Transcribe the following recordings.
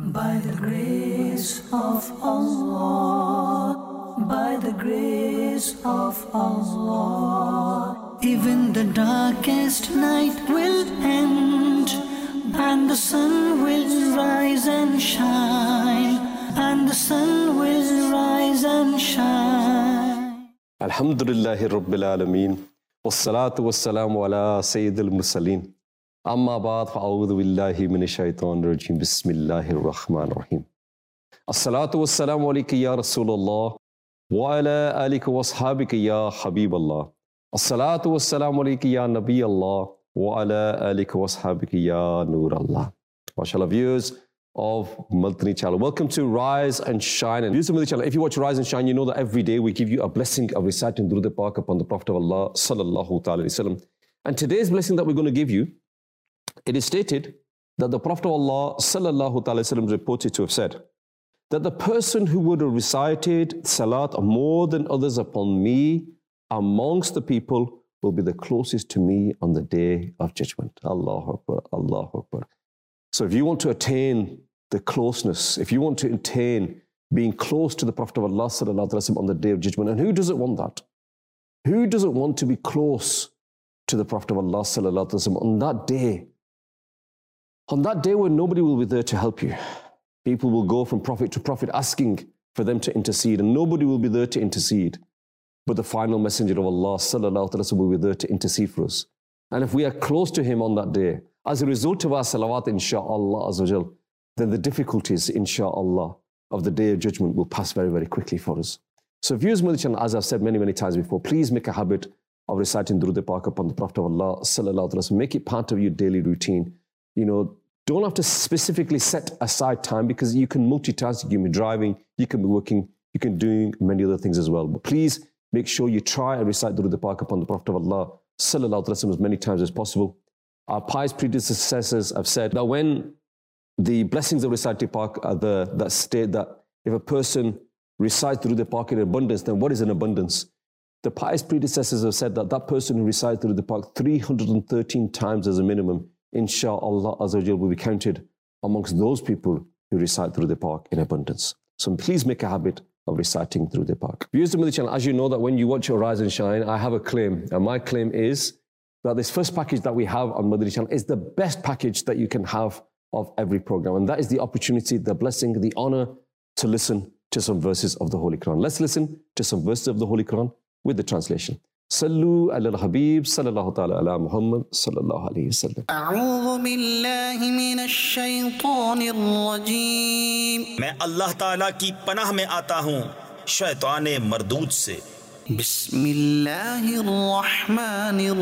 By the grace of Allah, by the grace of Allah, even the darkest night will end, and the sun will rise and shine, and the sun will rise and shine. Alhamdulillahi Rabbil Alameen, wassalatu wassalamu ala Sayyidil Mursaleen. Amma ba'd, fa'a'udhu billahi minash shaitanir rajim. Bismillahir Rahmanir Rahim. As-salatu wassalamu alayka ya Rasulullah wa ala alika wa ashabika ya Habiballah. As-salatu wassalamu alayka ya Nabi Allah wa ala alika wa ashabika ya Nur Allah. MashaAllah, viewers of Madani channel, welcome to Rise and Shine. And viewers of Madani channel, if you watch Rise and Shine, you know that every day we give you a blessing of reciting Durud al-Pak upon the Prophet of Allah sallallahu ta'ala alayhi wa sallam. And today's blessing that we're going to give you, it is stated that the Prophet of Allah sallallahu ta'ala alayhi wa sallam is reported to have said that the person who would have recited salat more than others upon me amongst the people will be the closest to me on the day of judgment. Allahu Akbar, Allahu Akbar. So if you want to attain the closeness, if you want to attain being close to the Prophet of Allah sallallahu alaihi wasallam on the day of judgment, and who doesn't want that? Who doesn't want to be close to the Prophet of Allah sallallahu alaihi wasallam on that day? On that day when nobody will be there to help you. People will go from prophet to prophet asking for them to intercede, and nobody will be there to intercede. But the final messenger of Allah sallallahu alaihi wasallam will be there to intercede for us. And if we are close to him on that day, as a result of our salawat, insha'Allah azza wa jal, then the difficulties, insha'Allah, of the day of judgment will pass very, very quickly for us. So viewers, as I've said many, many times before, please make a habit of reciting Durud al-Pak upon the Prophet of Allah sallallahu alaihi wasallam. Make it part of your daily routine. You know, don't have to specifically set aside time, because you can multitask. You can be driving, you can be working, you can be doing many other things as well. But please make sure you try and recite Durud al-Pak upon the Prophet of Allah sallallahu alaihi wasallam as many times as possible. Our pious predecessors have said that when the blessings of reciting Pak are there, that state that if a person recites Durud al-Pak in abundance, then what is an abundance? The pious predecessors have said that that person who recites Durud al-Pak 313 times as a minimum, insha'Allah azza wa jal, will be counted amongst those people who recite Durud al-Pak in abundance. So please make a habit of reciting Durud al-Pak. Viewers of the channel, as you know that when you watch Rise and Shine, I have a claim, and my claim is that this first package that we have on Madani channel is the best package that you can have of every program, and that is the opportunity, the blessing, the honor to listen to some verses of the Holy Quran. Let's listen to some verses of the Holy Quran with the translation. Sallu ala al-Habib sallallahu ta'ala ala Muhammad sallallahu alayhi wa sallam. A'udhu billahi minash shaytanir rajim. मैं अल्लाह ताला की पनाह में आता हूँ शैताने मरदूद से. बिस्मिल्लाहिर रहमानिर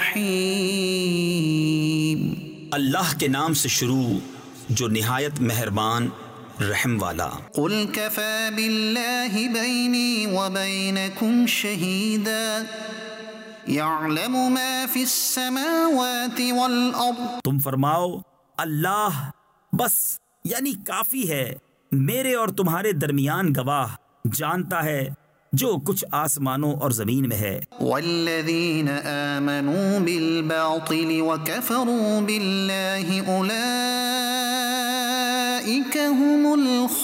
रहीम. अल्लाह के नाम से शुरू जो निहायत मेहरबान रहम वाला. कुल कफ़ा बिल्लाहि बैनी व बैनकुम शहीदा यअलमु मा फिस समावाति वल अर्द. तुम फरमाओ अल्लाह बस यानी काफी है मेरे और तुम्हारे दरमियान गवाह, जानता है जो कुछ आसमानों और जमीन में है. वल्लज़ीना आमनू बिल बातिल व कफ़रू बिल्लाहि उलाइका हुमुल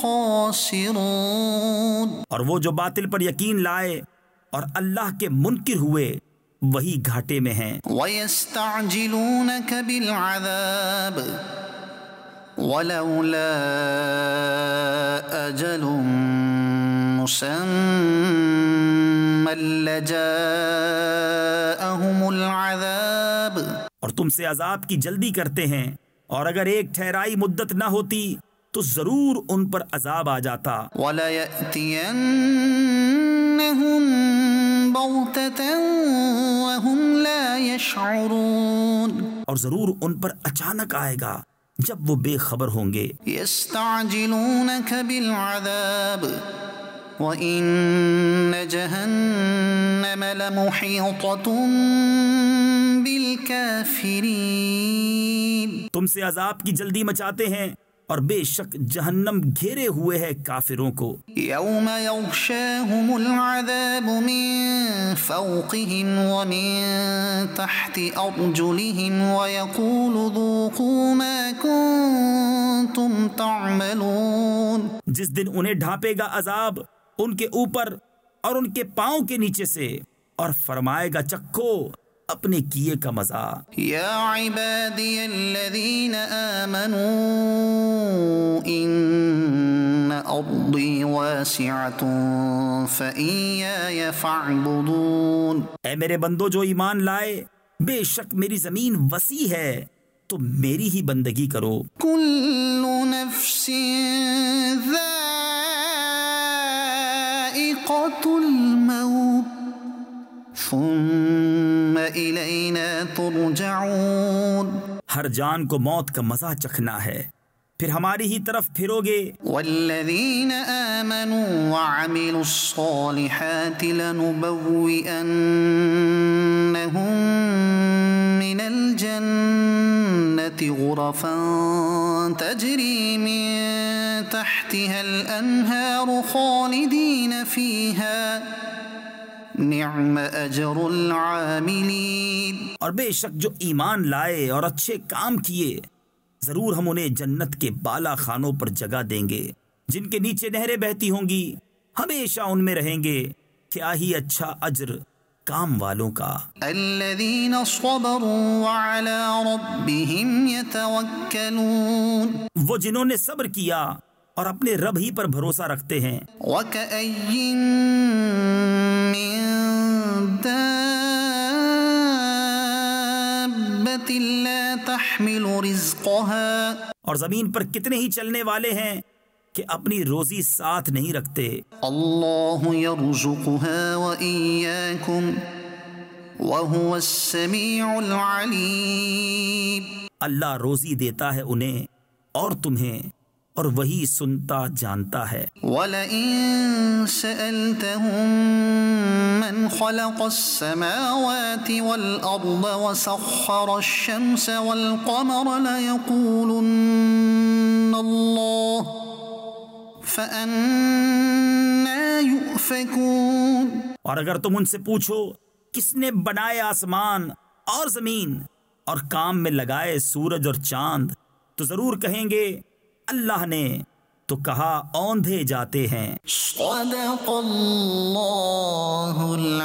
खासिरून. और वो जो बातिल पर यकीन लाए और अल्लाह के मुनकिर हुए वही घाटे में हैं. वयस्तअजिलूनका बिल अज़ाब वलौला अजलुम मुसम्मा लजाअहुमुल अज़ाब. और तुमसे अजाब की जल्दी करते हैं, और अगर एक ठहराई मुद्दत न होती तो जरूर उन पर अजाब आ जाता. वला यअतियन्नहुम बग़ततन व हुम ला यशऊरून. और जरूर उन पर अचानक आएगा जब वो बेखबर होंगे. यस्तअजिलूनका बिल अज़ाब व इन्न जहन्नम लमुहीततुम बिल काफिरीन. तुमसे अजाब की जल्दी मचाते हैं, اور بے شک جہنم گھیرے ہوئے ہے کافروں کو. یوم یغشاہم العذاب من فوقہم ومن تحت ارجلہم ویقول ذوقوا ما کنتم تعملون. جس دن انہیں ڈھانپے گا عذاب ان کے اوپر اور ان کے پاؤں کے نیچے سے، اور فرمائے گا چکھو اپنے کیے کا مزہ. یا عبادی الذین آمنوا ان ارضی واسعۃ فإیای فاعبدون. اے میرے بندو جو ایمان لائے، بے شک میری زمین وسیع ہے تو میری ہی بندگی کرو. کل نفس ذائقۃ الموت ثم الینا ترجعون. ہر جان کو موت کا مزہ چکھنا ہے، پھر ہماری ہی طرف پھرو گے. والذین آمنوا وعملوا الصالحات لنبوئنہم من الجنة غرفا تجری من تحتها الانہار خالدین فیہا نعم اجر العاملین. اور بے شک جو ایمان لائے اور اچھے کام کیے، ضرور ہم انہیں جنت کے بالا خانوں پر جگہ دیں گے جن کے نیچے نہریں بہتی ہوں گی، ہمیشہ ان میں رہیں گے. کیا ہی اچھا اجر کام والوں کا. الذین صبروا وعلی ربہم یتوکلون. وہ جنہوں نے صبر کیا اور اپنے رب ہی پر بھروسہ رکھتے ہیں. وَكَأَيٍّن مِّن دَابَّةٍ لَّا تَحْمِلُ رِزْقَهَا. اور زمین پر کتنے ہی چلنے والے ہیں کہ اپنی روزی ساتھ نہیں رکھتے. اللہ یرزقها وإیاکم وهو السمیع العلیم. اللہ روزی دیتا ہے انہیں اور تمہیں، اور وہی سنتا جانتا ہے. وَلَئِن سَأَلْتَهُم مَّنْ خَلَقَ السَّمَاوَاتِ وَالْأَرْضَ وَسَخَّرَ الشَّمْسَ وَالْقَمَرَ لَيَقُولُنَّ اللَّهُ فَأَنَّىٰ يُؤْفَكُونَ. اور اگر تم ان سے پوچھو کس نے بنائے آسمان اور زمین اور کام میں لگائے سورج اور چاند، تو ضرور کہیں گے اللہ نے. تو کہا اوندھے جاتے ہیں. صدق اللہ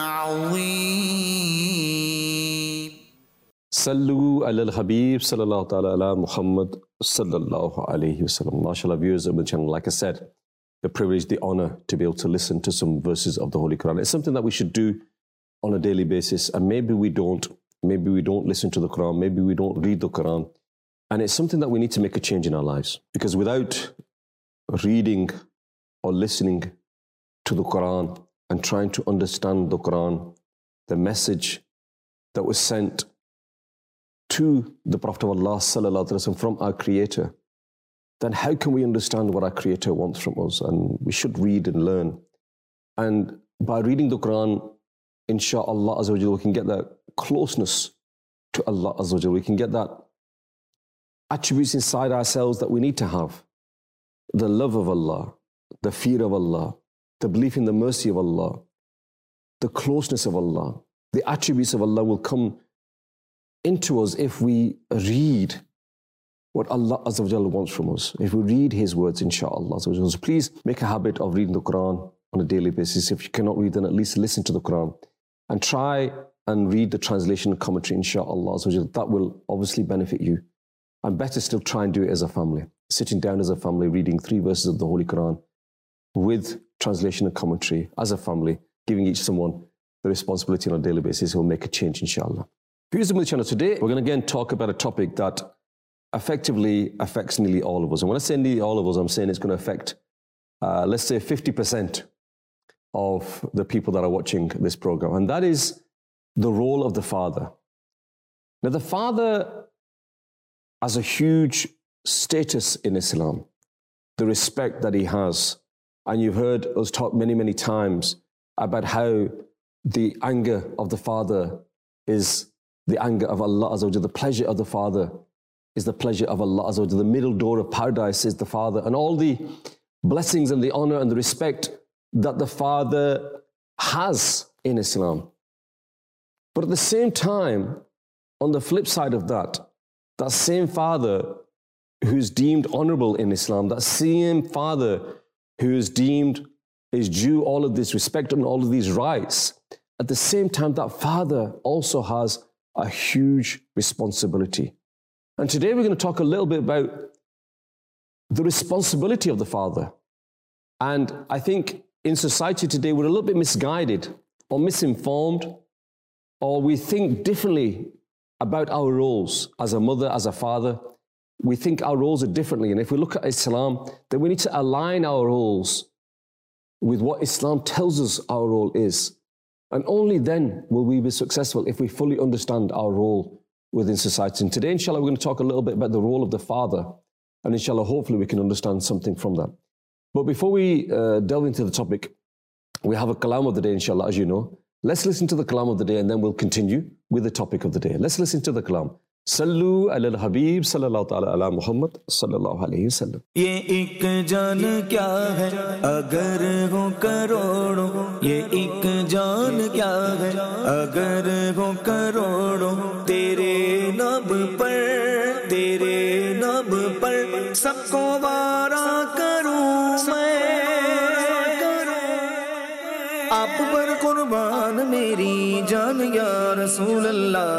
العظیم. Sallu ala al-Habib sallallahu ta'ala ala Muhammad sallallahu alayhi wa sallam. MashaAllah, viewers of the channel, like I said, the privilege, the honor to be able to listen to some verses of the Holy Quran. It's something that we should do on a daily basis, and maybe we don't listen to the Quran, maybe we don't read the Quran, and it's something that we need to make a change in our lives, because without reading or listening to the Quran and trying to understand the Quran, the message that was sent to the Prophet of Allah sallallahu alaihi wasallam from our Creator, then how can we understand what our Creator wants from us? And we should read and learn. And by reading the Quran, inshallah azza wa jalla, we can get that closeness to Allah azza wa jalla. We can get that attributes inside ourselves that we need to have. The love of Allah, the fear of Allah, the belief in the mercy of Allah, the closeness of Allah. The attributes of Allah will come into us if we read what Allah Azza wa Jalla wants from us, if we read His words, inshallah. So please make a habit of reading the Quran on a daily basis. If you cannot read, then at least listen to the Quran and try and read the translation and commentary, inshallah. So that will obviously benefit you. And better still, try and do it as a family. Sitting down as a family, reading 3 verses of the Holy Quran with translation and commentary as a family, giving each someone the responsibility on a daily basis will make a change, inshallah. Viewers of the channel, today we're going to again talk about a topic that effectively affects nearly all of us. And when I say nearly all of us, I'm saying it's going to affect, let's say 50% of the people that are watching this program. And that is the role of the father. Now, the father has a huge status in Islam, the respect that he has. And you've heard us talk many, many times about how the anger of the father is the anger of Allah Azza wa Jalla. The pleasure of the father is the pleasure of Allah Azza wa Jalla. The middle door of paradise is the father, and all the blessings and the honor and the respect that the father has in Islam. But at the same time, on the flip side of that, that same father who's deemed honorable in Islam, that same father who is deemed is due all of this respect and all of these rights, at the same time, that father also has a huge responsibility. And today we're going to talk a little bit about the responsibility of the father. And I think in society today, we're a little bit misguided or misinformed, or we think differently about our roles as a mother, as a father. We think our roles are differently. And if we look at Islam, then we need to align our roles with what Islam tells us our role is. And only then will we be successful if we fully understand our role within society. And today, inshallah, we're going to talk a little bit about the role of the father. And inshallah, hopefully we can understand something from that. But before we delve into the topic, we have a kalam of the day, inshallah, as you know. Let's listen to the kalam of the day and then we'll continue with the topic of the day. Let's listen to the kalam. Sallu ala al-Habib sallallahu ta'ala ala Muhammad sallallahu alayhi wa sallam. ये एक जान क्या है अगर हो करोड़ों, ये एक जान क्या है अगर हो करोड़ों, तेरे लब पर सबको वारा करूं मैं, आप पर कुर्बान मेरी जान या रसूल अल्लाह,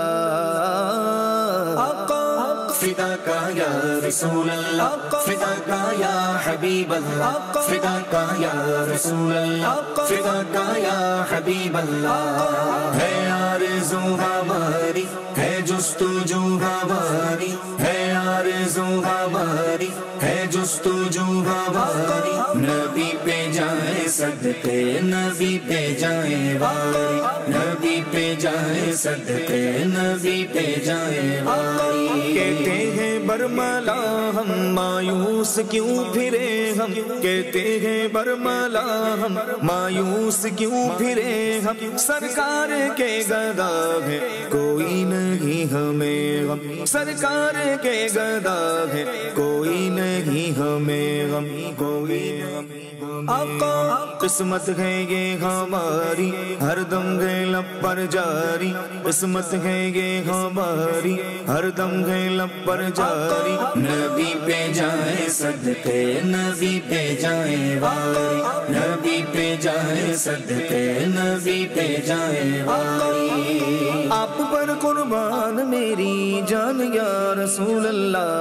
फिदा का या रसूल अल्लाह, फिदा का या हबीब अल्लाह, फिदा का या रसूल अल्लाह, फिदा का या हबीब अल्लाह। है आरज़ू हमारी, है जुस्तुजू हमारी, है आरज़ू हमारी, है जुस्तुजू हमारी, नबी पे जाए सदके, नबी पे जाए वारी, नबी पे जाए सदके, नबी पे जाए वारी। कहते हैं बरमला हम मायूस क्यों फिरे हम, कहते हैं बरमला हम मायूस क्यों फिरे हम, सरकार के गदा है कोई नहीं हमें गम, सरकार के गदा है कोई नहीं हमें गम, कोई आका किस्मत है ये हमारी हर दम है लब पर जारी, किस्मत है ये हमारी हर दम है लब पर जारी, नबी पे जाए सदके, नबी पे जाए वारी, नबी पे जाए सदके, नबी पे जाए वारी। आप पर कुर्बान मेरी जान या रसूल अल्लाह,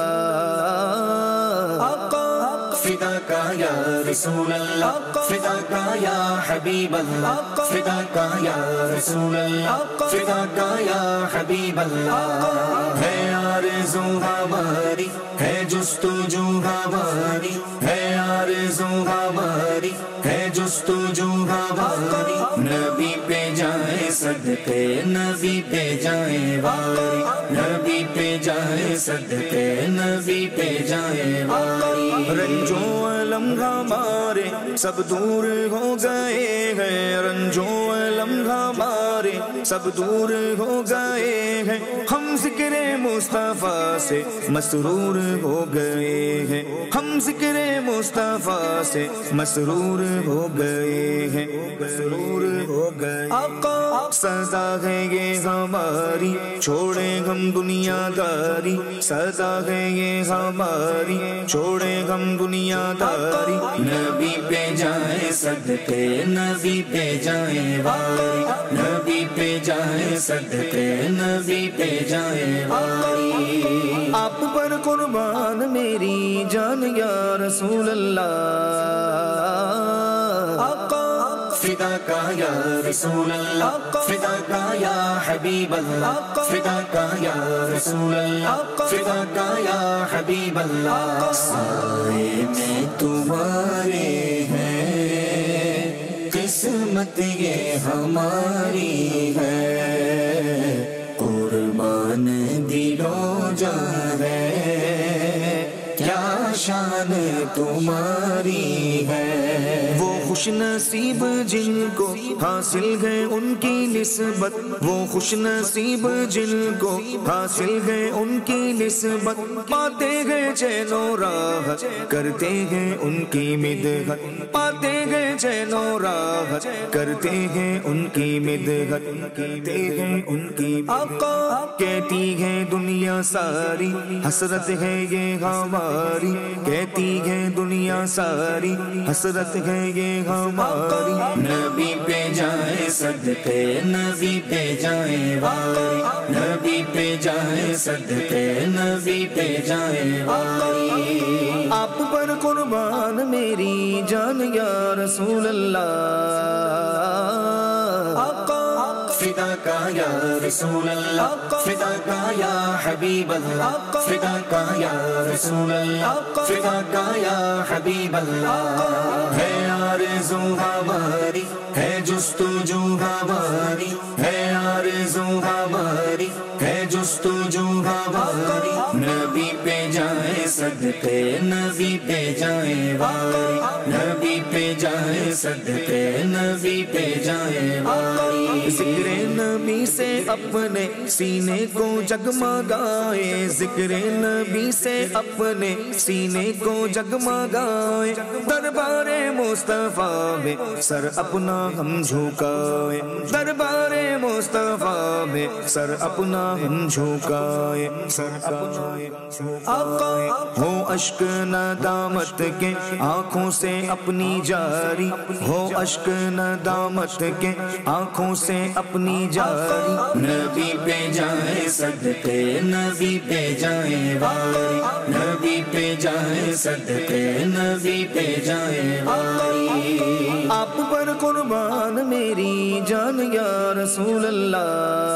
फिदा का या रसूल अल्लाह, फिदा का या हबीब अल्लाह, फिदा का या रसूल अल्लाह, फिदा का या हबीब अल्लाह। है आरज़ू हमारी, है जुस्तुजू हमारी, है आरज़ू हमारी, है जुस्तुजू हमारी, नबी पे जाए सदके, नबी पे जाए वारी, नबी पे जाए सदके, नबी पे जाए वारी। रंजो अलम हमारे सब दूर हो गए हैं, रंजो अलम हमारे सब दूर हो गए हैं, हम ज़िक्र मुस्तफ़ा से मसरूर हो गए हैं, हम ज़िक्र मुस्तफ़ा से मसरूर हो गए हैं, मसरूर हो गए। आका सदा है ये हमारी, छोड़े हम दुनियादारी, सदा है ये हमारी, छोड़े हम दुनियादारी, नबी पे जाए सदके, नबी पे जाए वारी, नबी पे जाए सदके, नबी पे जाए वारी। आप पर कुर्बान मेरी जान या रसूल अल्लाह, फिदा का या रसूल अल्लाह, फिदा का या हबीब अल्लाह, फिदा का या रसूल अल्लाह, फिदा का या हबीब अल्लाह। साए में तुम्हारे हैं किस्मत ये हमारी है, कुर्बान दिलो जा है क्या शान تمہاری ہے. وہ خوش نصیب جن کو حاصل ہے ان کی نسبت، وہ خوش نصیب جن کو حاصل ہے ان کی نسبت، پاتے ہیں چین و راحت کرتے ہیں ان کی مدحت، پاتے ہیں چین و راحت کرتے ہیں ان کی مدحت، کرتے ہیں ان کی آقا کہتی ہے دنیا ساری حسرت ہے یہ ہماری، کہتی ہے دنیا ساری حسرت ہے یہ ہماری. نبی پہ جائے صدقے نبی پہ جائے واری، نبی پہ جائے صدقے نبی پہ جائے واری. آپ پر قربان میری جان یا رسول اللہ، آقا فدا کا یا رسول اللہ، فدا کا یا حبیب اللہ، فدا کا یا رسول اللہ، فدا کا یا حبیب اللہ. ہے آرزو ہماری ہے جستجو ہماری، ہے آرزو ہماری ہے جستجو ہماری. نبی پہ جائے صدقے نبی پہ جائے واری، نبی پہ جائے صدقے نبی پہ جائے واری. ذکر نبی سے اپنے سینے کو جگمگائے، ذکر نبی سے اپنے سینے کو جگمگائے، دربار مصطفیٰ میں سر اپنا ہم جھکائے، دربار مصطفیٰ میں سر اپنا ہم جھکائے، سر اپنا آقا ہو اشک ندامت کے آنکھوں سے اپنی جاری، ہو اشک ندامت کے آنکھوں سے اپنی جاری. نبی پہ جائے صدقے نبی پہ جائے واری، نبی پہ جائے صدقے نبی پہ جائے واری. آپ پر قربان میری جان یا رسول اللہ،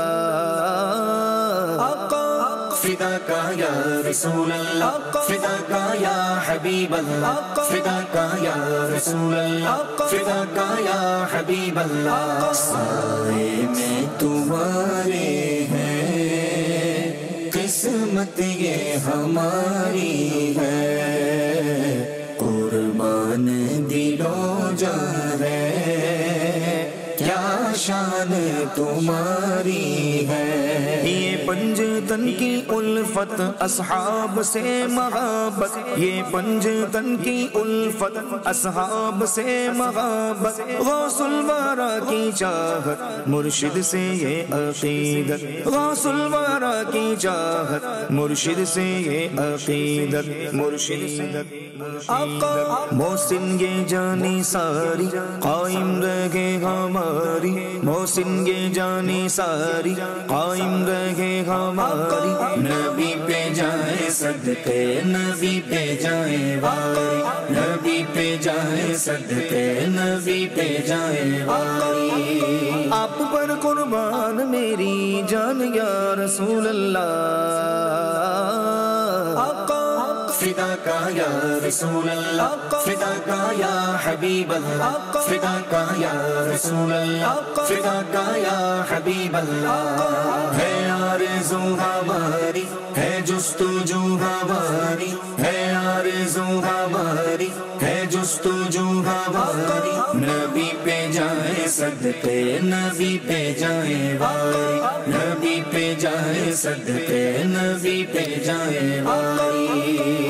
آقا فدا کا یا رسول اللہ، فدا کا یا حبیب اللہ، فدا کا یا رسول اللہ، فدا کا یا حبیب اللہ. سائے میں تمہارے ہیں قسمت یہ ہماری ہے، قربان دل و جان ہے کیا شان تمہاری ہے. یہ پنج تن کی الفت اصحاب سے محبت، یہ پنج تن کی الفت اصحاب سے محبت، غوث الورا کی چاہت مرشد سے یہ عقیدت، غوث الورا کی چاہت مرشد سے یہ عقیدت، مرشد آقا محسن یہ جانی ساری قائم رہے ہماری، محسن یہ جانی ساری قائم رہے ہماری. نبی پہ جائے صدقے نبی پہ جائے واری، نبی پہ جائے صدقے نبی پہ جائے واری. آپ پر قربان میری جان یا رسول اللہ، آقا فدا کا یا رسول اللہ، فدا کا یا حبیب اللہ، فدا کا یا رسول اللہ، فدا کا یا حبیب اللہ. ہے آرزو ہماری ہے جستجو ہماری، ہے آرزو ہماری ہے جستجو ہماری. نبی پہ جائے صدقے نبی پہ جائے واری، نبی پہ جائے صدقے نبی پہ جائے واری.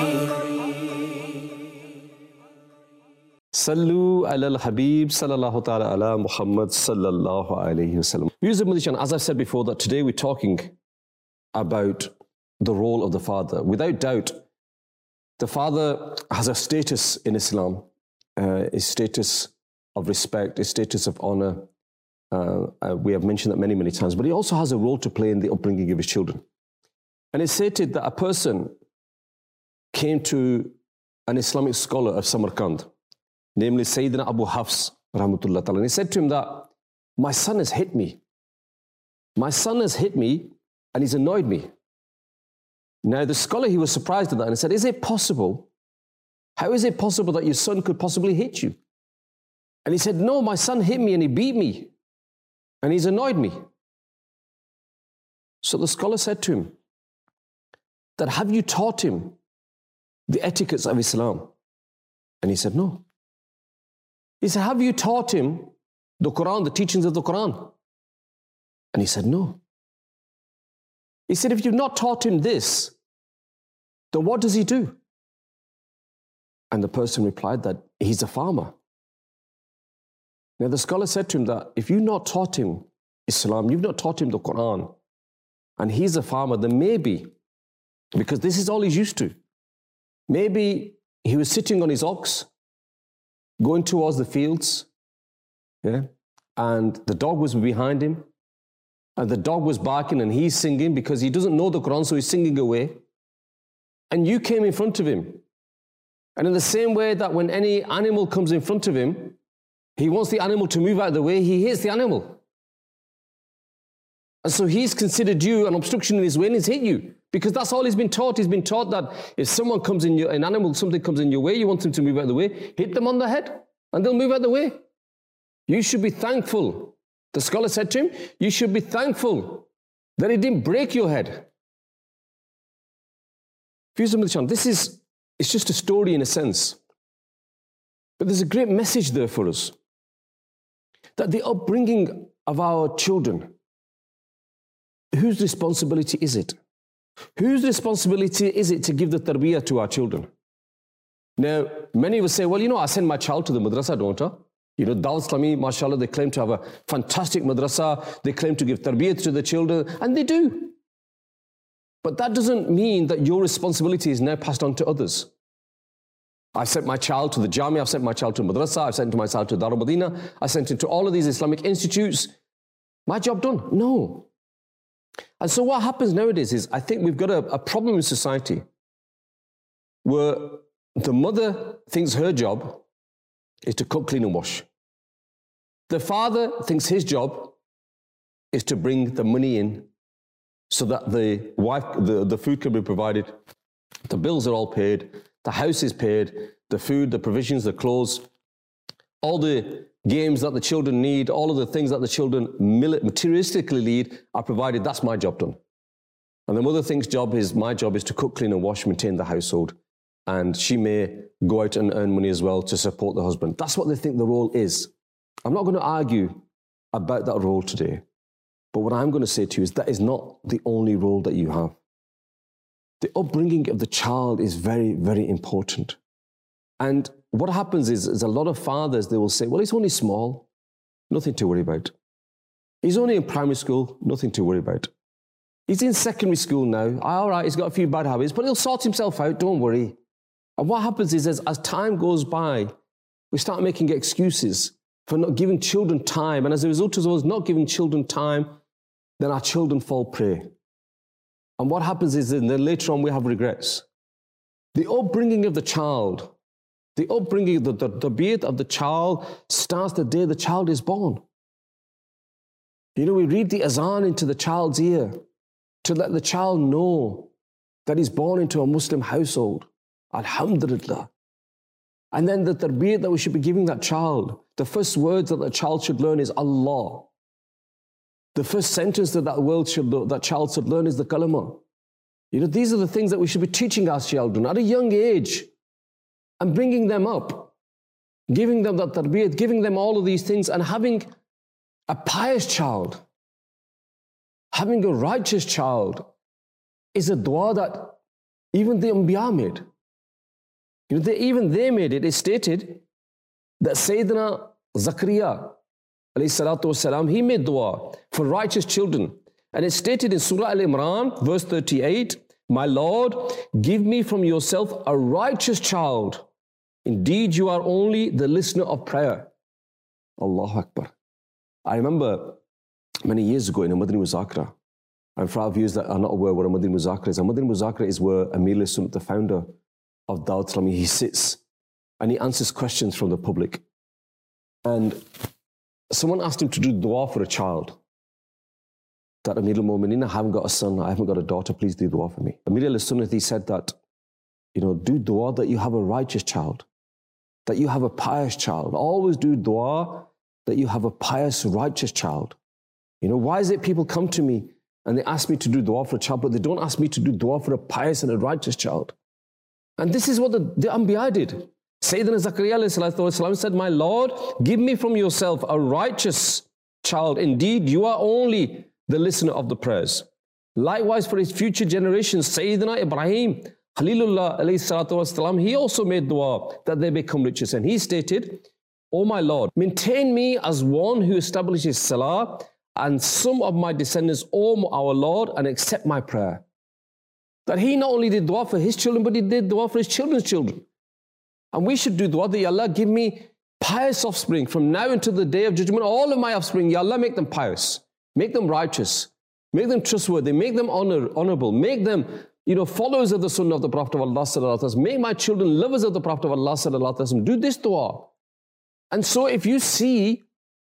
Sallu ala al-Habib sallallahu ta'ala ala Muhammad sallallahu alayhi wa sallam. Viewers of Madinah, as I've said before, that today we're talking about the role of the father. Without doubt, the father has a status in Islam, a status of respect, a status of honor. We have mentioned that many, many times, but he also has a role to play in the upbringing of his children. And it's stated that a person came to an Islamic scholar of Samarkand, namely Sayyidina Abu Hafs, rahmatullah ta'ala, and he said to him that, my son has hit me. My son has hit me and he's annoyed me. Now the scholar, he was surprised at that and said, is it possible? How is it possible that your son could possibly hit you? And he said, no, my son hit me and he beat me and he's annoyed me. So the scholar said to him, that have you taught him the etiquettes of Islam? And he said, no. He said, have you taught him the Quran, the teachings of the Quran? And he said, no. He said, if you've not taught him this, then what does he do? And the person replied that he's a farmer. Now the scholar said to him that if you've not taught him Islam, you've not taught him the Quran, and he's a farmer, then maybe, because this is all he's used to, maybe he was sitting on his ox, going towards the fields, and the dog was behind him, and the dog was barking and he's singing because he doesn't know the Quran, so he's singing away. And you came in front of him. And in the same way that when any animal comes in front of him, he wants the animal to move out of the way, he hits the animal. And so he's considered you an obstruction in his way and he's hit you. Because that's all he's been taught. He's been taught that if someone comes in an animal, something comes in your way, you want them to move out of the way, hit them on the head and they'll move out of the way. You should be thankful. The scholar said to him, you should be thankful that it didn't break your head. This is, it's just a story in a sense. But there's a great message there for us. That the upbringing of our children, whose responsibility is it? Whose responsibility is it to give the tarbiyah to our children? Now, many of us say, well, you know, I send my child to the madrasa, don't I? You know, Dawat Islami, mashallah, they claim to have a fantastic madrasa. They claim to give tarbiyah to the children, and they do. But that doesn't mean that your responsibility is now passed on to others. I've sent my child to the Jami, I've sent my child to madrasa, I've sent my child to Darul Madina, I sent him to all of these Islamic institutes. My job done? No. And so what happens nowadays is, I think we've got a problem in society where the mother thinks her job is to cook, clean and wash. The father thinks his job is to bring the money in so that the wife, the food can be provided, the bills are all paid, the house is paid, the food, the provisions, the clothes, all the games that the children need, all of the things that the children materialistically need are provided. That's my job done. And the mother thinks my job is to cook, clean and wash, maintain the household. And she may go out and earn money as well to support the husband. That's what they think the role is. I'm not going to argue about that role today. But what I'm going to say to you is that is not the only role that you have. The upbringing of the child is very, very important. And what happens is a lot of fathers, they will say, well, he's only small, nothing to worry about. He's only in primary school, nothing to worry about. He's in secondary school now, all right, he's got a few bad habits, but he'll sort himself out, don't worry. And what happens is as time goes by, we start making excuses for not giving children time. And as a result of us not giving children time, then our children fall prey. And what happens is then later on we have regrets. The upbringing of the child, the upbringing, the birth of the child starts the day the child is born. You know, we read the azan into the child's ear to let the child know that he's born into a Muslim household. Alhamdulillah. And then the tarbiyat that we should be giving that child, the first words that the child should learn is Allah. The first sentence that child should learn is the kalama. You know, these are the things that we should be teaching our children at a young age and bringing them up, giving them that tarbiyat, giving them all of these things, and having a pious child, having a righteous child is a dua that even the Anbiya made. You know, even they made it. It's stated that Sayyidina Zakaria, alayhi salatu wasalam, he made dua for righteous children. And it's stated in Surah Al-Imran, verse 38, my Lord, give me from yourself a righteous child. Indeed, you are only the listener of prayer. Allahu Akbar. I remember many years ago in a Madani Muzakara, and for our viewers that are not aware what a Madani Muzakara is, a Madani Muzakara is where Amir al-Sunnat, the founder of Dawat Islami, he sits and he answers questions from the public. And someone asked him to do dua for a child. That Amir al-Mu'mineen, I haven't got a son, I haven't got a daughter, please do dua for me. Amir al-Sunnah, he said that, you know, do dua that you have a righteous child, that you have a pious child. Always do dua that you have a pious, righteous child. You know, why is it people come to me and they ask me to do dua for a child, but they don't ask me to do dua for a pious and a righteous child? And this is what the Anbiya did. Sayyidina Zakaria said, my Lord, give me from yourself a righteous child. Indeed, you are only the listener of the prayers. Likewise, for his future generations, Sayyidina Ibrahim, Khalilullah alayhi salatu wasalam, he also made dua that they become righteous. And he stated, O my Lord, maintain me as one who establishes salah and some of my descendants, O our Lord, and accept my prayer. That he not only did dua for his children, but he did dua for his children's children. And we should do dua that, Ya Allah, give me pious offspring from now until the day of judgment. All of my offspring, Ya Allah, make them pious, make them righteous, make them trustworthy, make them honorable, make them, followers of the sunnah of the Prophet of Allah sallallahu alaihi wasallam. Make my children lovers of the Prophet of Allah sallallahu alaihi wasallam. Do this dua. And so if you see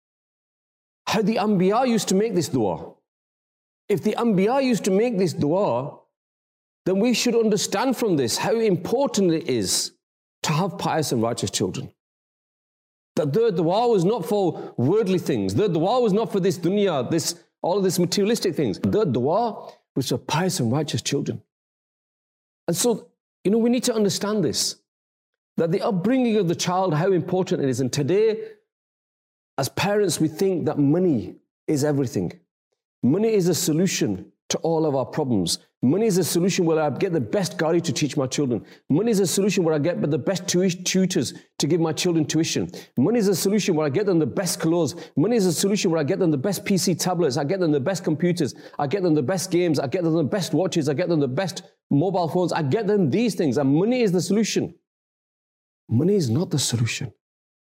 how the Anbiya used to make this dua, if the Anbiya used to make this dua, then we should understand from this how important it is to have pious and righteous children. That their dua was not for worldly things. Their dua was not for this dunya, all of this materialistic things. Their dua was for pious and righteous children. And so, we need to understand this, that the upbringing of the child, how important it is. And today, as parents, we think that money is everything. Money is a solution to all of our problems. Money is a solution where I get the best Qari to teach my children. Money is a solution where I get the best tutors to give my children tuition. Money is a solution where I get them the best clothes. Money is a solution where I get them the best PC tablets. I get them the best computers. I get them the best games. I get them the best watches. I get them the best mobile phones. I get them these things. And money is the solution. Money is not the solution.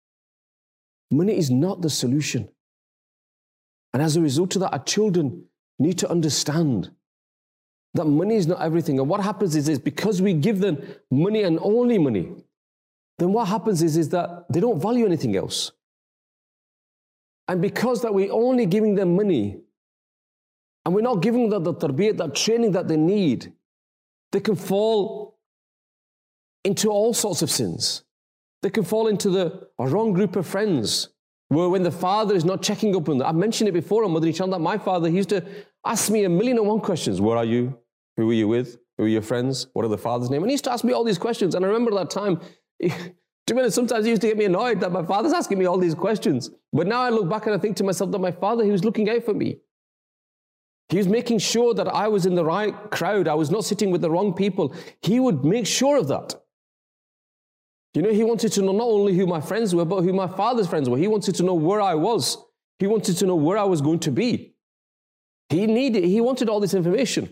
Money is not the solution. And as a result of that, our children need to understand that money is not everything. And what happens is because we give them money and only money, then what happens is that they don't value anything else. And because that we're only giving them money and we're not giving them the tarbiyat, that training that they need, they can fall into all sorts of sins. They can fall into the wrong group of friends, where when the father is not checking up on them. I've mentioned it before on Madani Chand that my father, he used to ask me 1,000,001 questions. Where are you? Who are you with? Who are your friends? What are the father's name? And he used to ask me all these questions. And I remember that time, sometimes he used to get me annoyed that my father's asking me all these questions. But now I look back and I think to myself that my father, he was looking out for me. He was making sure that I was in the right crowd. I was not sitting with the wrong people. He would make sure of that. He wanted to know not only who my friends were, but who my father's friends were. He wanted to know where I was. He wanted to know where I was going to be. He wanted all this information.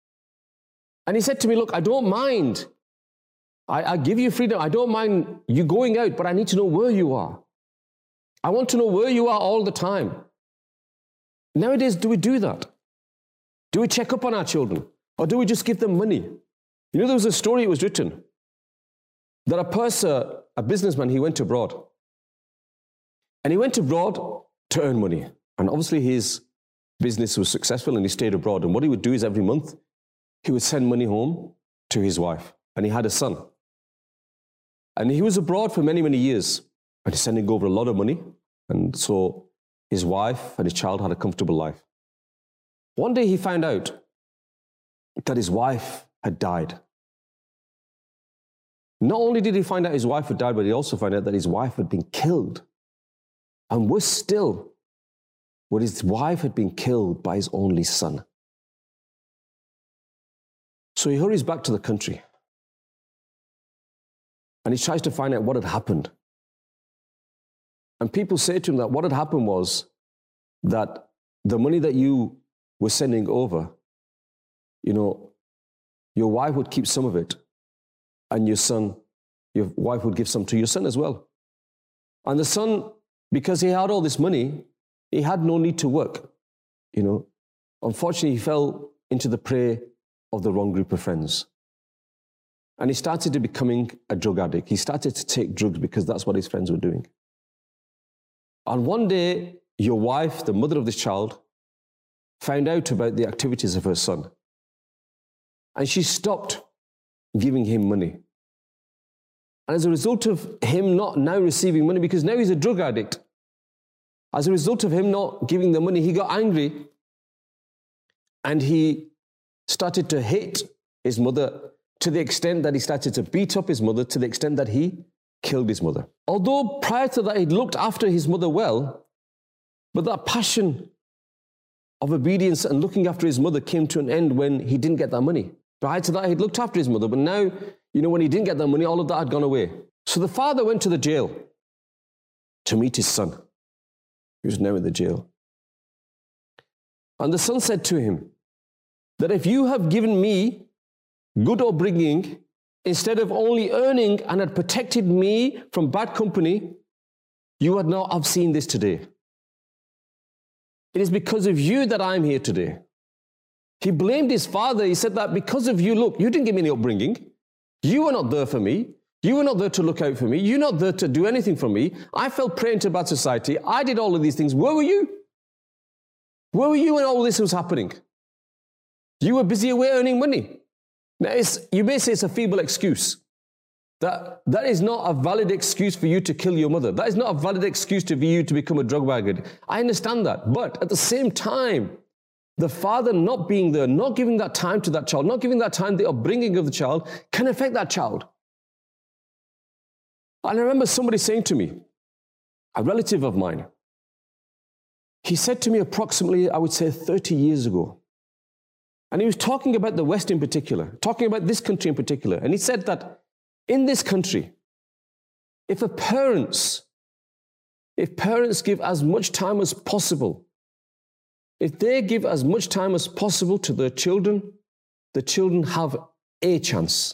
And he said to me, look, I don't mind. I give you freedom. I don't mind you going out, but I need to know where you are. I want to know where you are all the time. Nowadays, do we do that? Do we check up on our children? Or do we just give them money? There was a story, it was written, that a businessman, he went abroad. And he went abroad to earn money. And obviously his business was successful and he stayed abroad. And what he would do is every month, he would send money home to his wife. And he had a son. And he was abroad for many, many years. And he's sending over a lot of money. And so his wife and his child had a comfortable life. One day he found out that his wife had died. Not only did he find out his wife had died, but he also found out that his wife had been killed. And worse still, his wife had been killed by his only son. So he hurries back to the country. And he tries to find out what had happened. And people say to him that what had happened was that the money that you were sending over, your wife would keep some of it. And your wife would give some to your son as well. And the son, because he had all this money, he had no need to work. Unfortunately, he fell into the prey of the wrong group of friends. And he started to becoming a drug addict. He started to take drugs because that's what his friends were doing. And one day, your wife, the mother of this child, found out about the activities of her son. And she stopped giving him money. And as a result of him not now receiving money, because now he's a drug addict, as a result of him not giving the money, he got angry and he started to hit his mother to the extent that he started to beat up his mother, to the extent that he killed his mother. Although prior to that he'd looked after his mother well, but that passion of obedience and looking after his mother came to an end when he didn't get that money. Prior to that he'd looked after his mother, but now, when he didn't get that money, all of that had gone away. So the father went to the jail to meet his son, who was now in the jail. And the son said to him that if you have given me good upbringing, instead of only earning and had protected me from bad company, you would not have seen this today. It is because of you that I'm here today. He blamed his father. He said that because of you, look, you didn't give me any upbringing. You were not there for me. You were not there to look out for me. You're not there to do anything for me. I fell prey into bad society. I did all of these things. Where were you? Where were you when all this was happening? You were busy away earning money. Now, you may say it's a feeble excuse. That is not a valid excuse for you to kill your mother. That is not a valid excuse for you to become a drug wagon. I understand that. But at the same time, the father not being there, not giving that time to that child, not giving that time the upbringing of the child can affect that child. And I remember somebody saying to me, a relative of mine, he said to me approximately, I would say 30 years ago, and he was talking about the West in particular, talking about this country in particular. And he said that in this country, if parents give as much time as possible, if they give as much time as possible to their children, the children have a chance.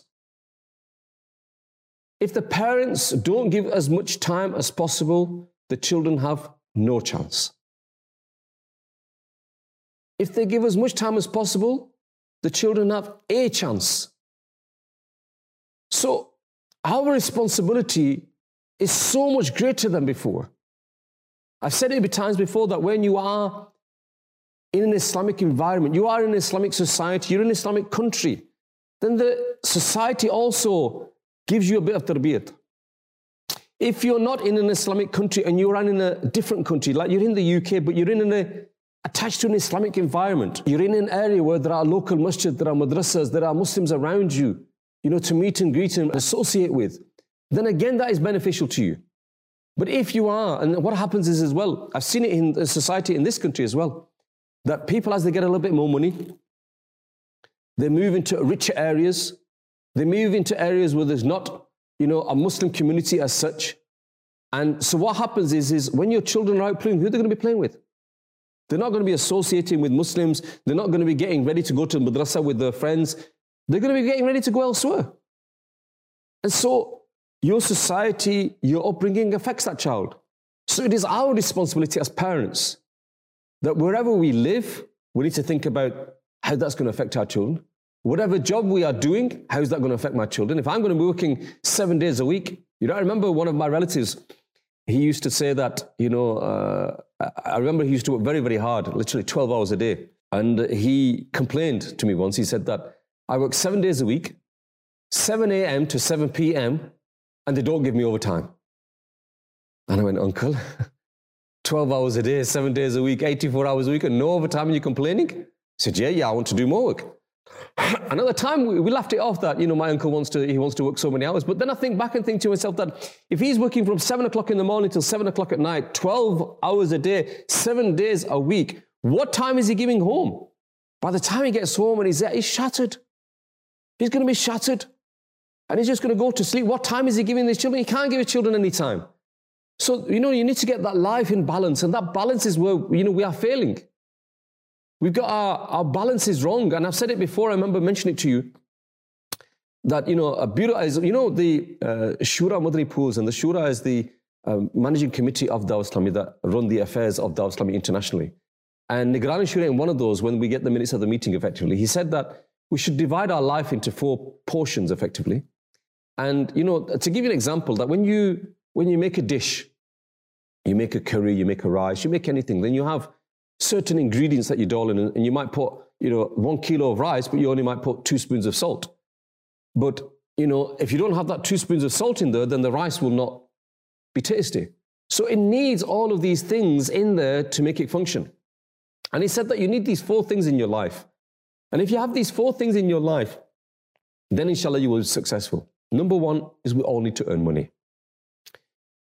If the parents don't give as much time as possible, the children have no chance. If they give as much time as possible, the children have a chance. So our responsibility is so much greater than before. I've said it many times before that when you are in an Islamic environment, you are in an Islamic society, you're in an Islamic country, then the society also gives you a bit of tarbiyat. If you're not in an Islamic country and you're in a different country, like you're in the UK, but you're attached to an Islamic environment, you're in an area where there are local masjids, there are madrasas, there are Muslims around you, to meet and greet and associate with, then again, that is beneficial to you. But if you are, and what happens is as well, I've seen it in the society in this country as well, that people, as they get a little bit more money, they move into richer areas, they move into areas where there's not, a Muslim community as such. And so what happens is when your children are out playing, who are they going to be playing with? They're not going to be associating with Muslims. They're not going to be getting ready to go to madrasa with their friends. They're going to be getting ready to go elsewhere. And so your society, your upbringing affects that child. So it is our responsibility as parents that wherever we live, we need to think about how that's going to affect our children. Whatever job we are doing, how is that going to affect my children? If I'm going to be working 7 days a week, I remember one of my relatives, he used to say that, I remember he used to work very, very hard, literally 12 hours a day. And he complained to me once, he said that I work 7 days a week, 7 a.m. to 7 p.m., and they don't give me overtime. And I went, Uncle, 12 hours a day, 7 days a week, 84 hours a week, and no overtime, and you're complaining? He said, yeah, I want to do more work. Another time, we laughed it off that, my uncle wants to work so many hours. But then I think back and think to myself that if he's working from 7 o'clock in the morning till 7 o'clock at night, 12 hours a day, 7 days a week, what time is he giving home? By the time he gets home and he's there, he's shattered. He's going to be shattered. And he's just going to go to sleep. What time is he giving his children? He can't give his children any time. So, you need to get that life in balance. And that balance is where, we are failing. We've got our balance is wrong. And I've said it before, I remember mentioning it to you, that, a bureau is, the Shura Madani Pools, and the Shura is the managing committee of Dawah Islami that run the affairs of Dawah Islami internationally. And Nigrani Shura, in one of those, when we get the minutes of the meeting effectively, he said that we should divide our life into 4 portions effectively. And, to give you an example, that when you make a dish, you make a curry, you make a rice, you make anything, then you have certain ingredients that you dole in, and you might put, 1 kilo of rice, but you only might put 2 spoons of salt. But, if you don't have that 2 spoons of salt in there, then the rice will not be tasty. So it needs all of these things in there to make it function. And he said that you need these 4 things in your life. And if you have these 4 things in your life, then inshallah you will be successful. Number 1 is we all need to earn money.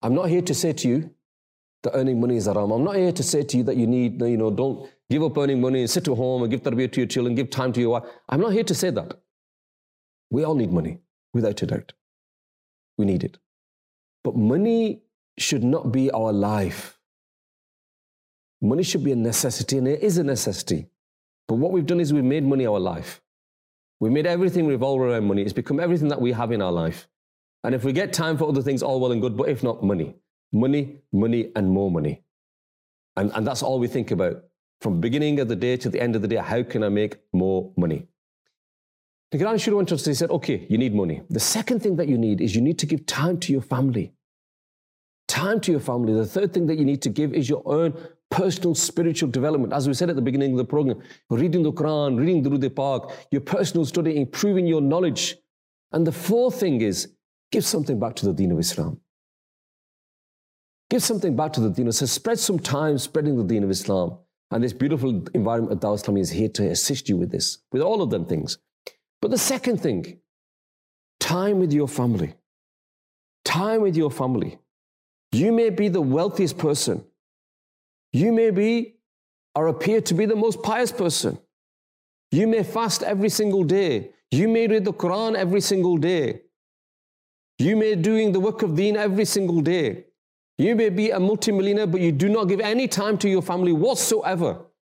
I'm not here to say to you that earning money is haram. I'm not here to say to you that you need, don't give up earning money and sit at home and give tarbiyah to your children, give time to your wife. I'm not here to say that. We all need money, without a doubt. We need it. But money should not be our life. Money should be a necessity, and it is a necessity. But what we've done is we've made money our life. We made everything revolve around money. It's become everything that we have in our life. And if we get time for other things, all well and good, but if not, money. Money, money, and more money. And that's all we think about. From the beginning of the day to the end of the day, how can I make more money? The Quran should have went on to say, okay, you need money. The second thing that you need is you need to give time to your family. Time to your family. The third thing that you need to give is your own personal spiritual development. As we said at the beginning of the program, reading the Quran, reading Durood Pak, your personal study, improving your knowledge. And the fourth thing is, give something back to the deen of Islam. Give something back to the deen. So spread some time spreading the deen of Islam. And this beautiful environment of Dawah Islami is here to assist you with this, with all of them things. But the second thing, time with your family. Time with your family. You may be the wealthiest person. You may be or appear to be the most pious person. You may fast every single day. You may read the Quran every single day. You may be doing the work of deen every single day. You may be a multimillionaire, but you do not give any time to your family whatsoever.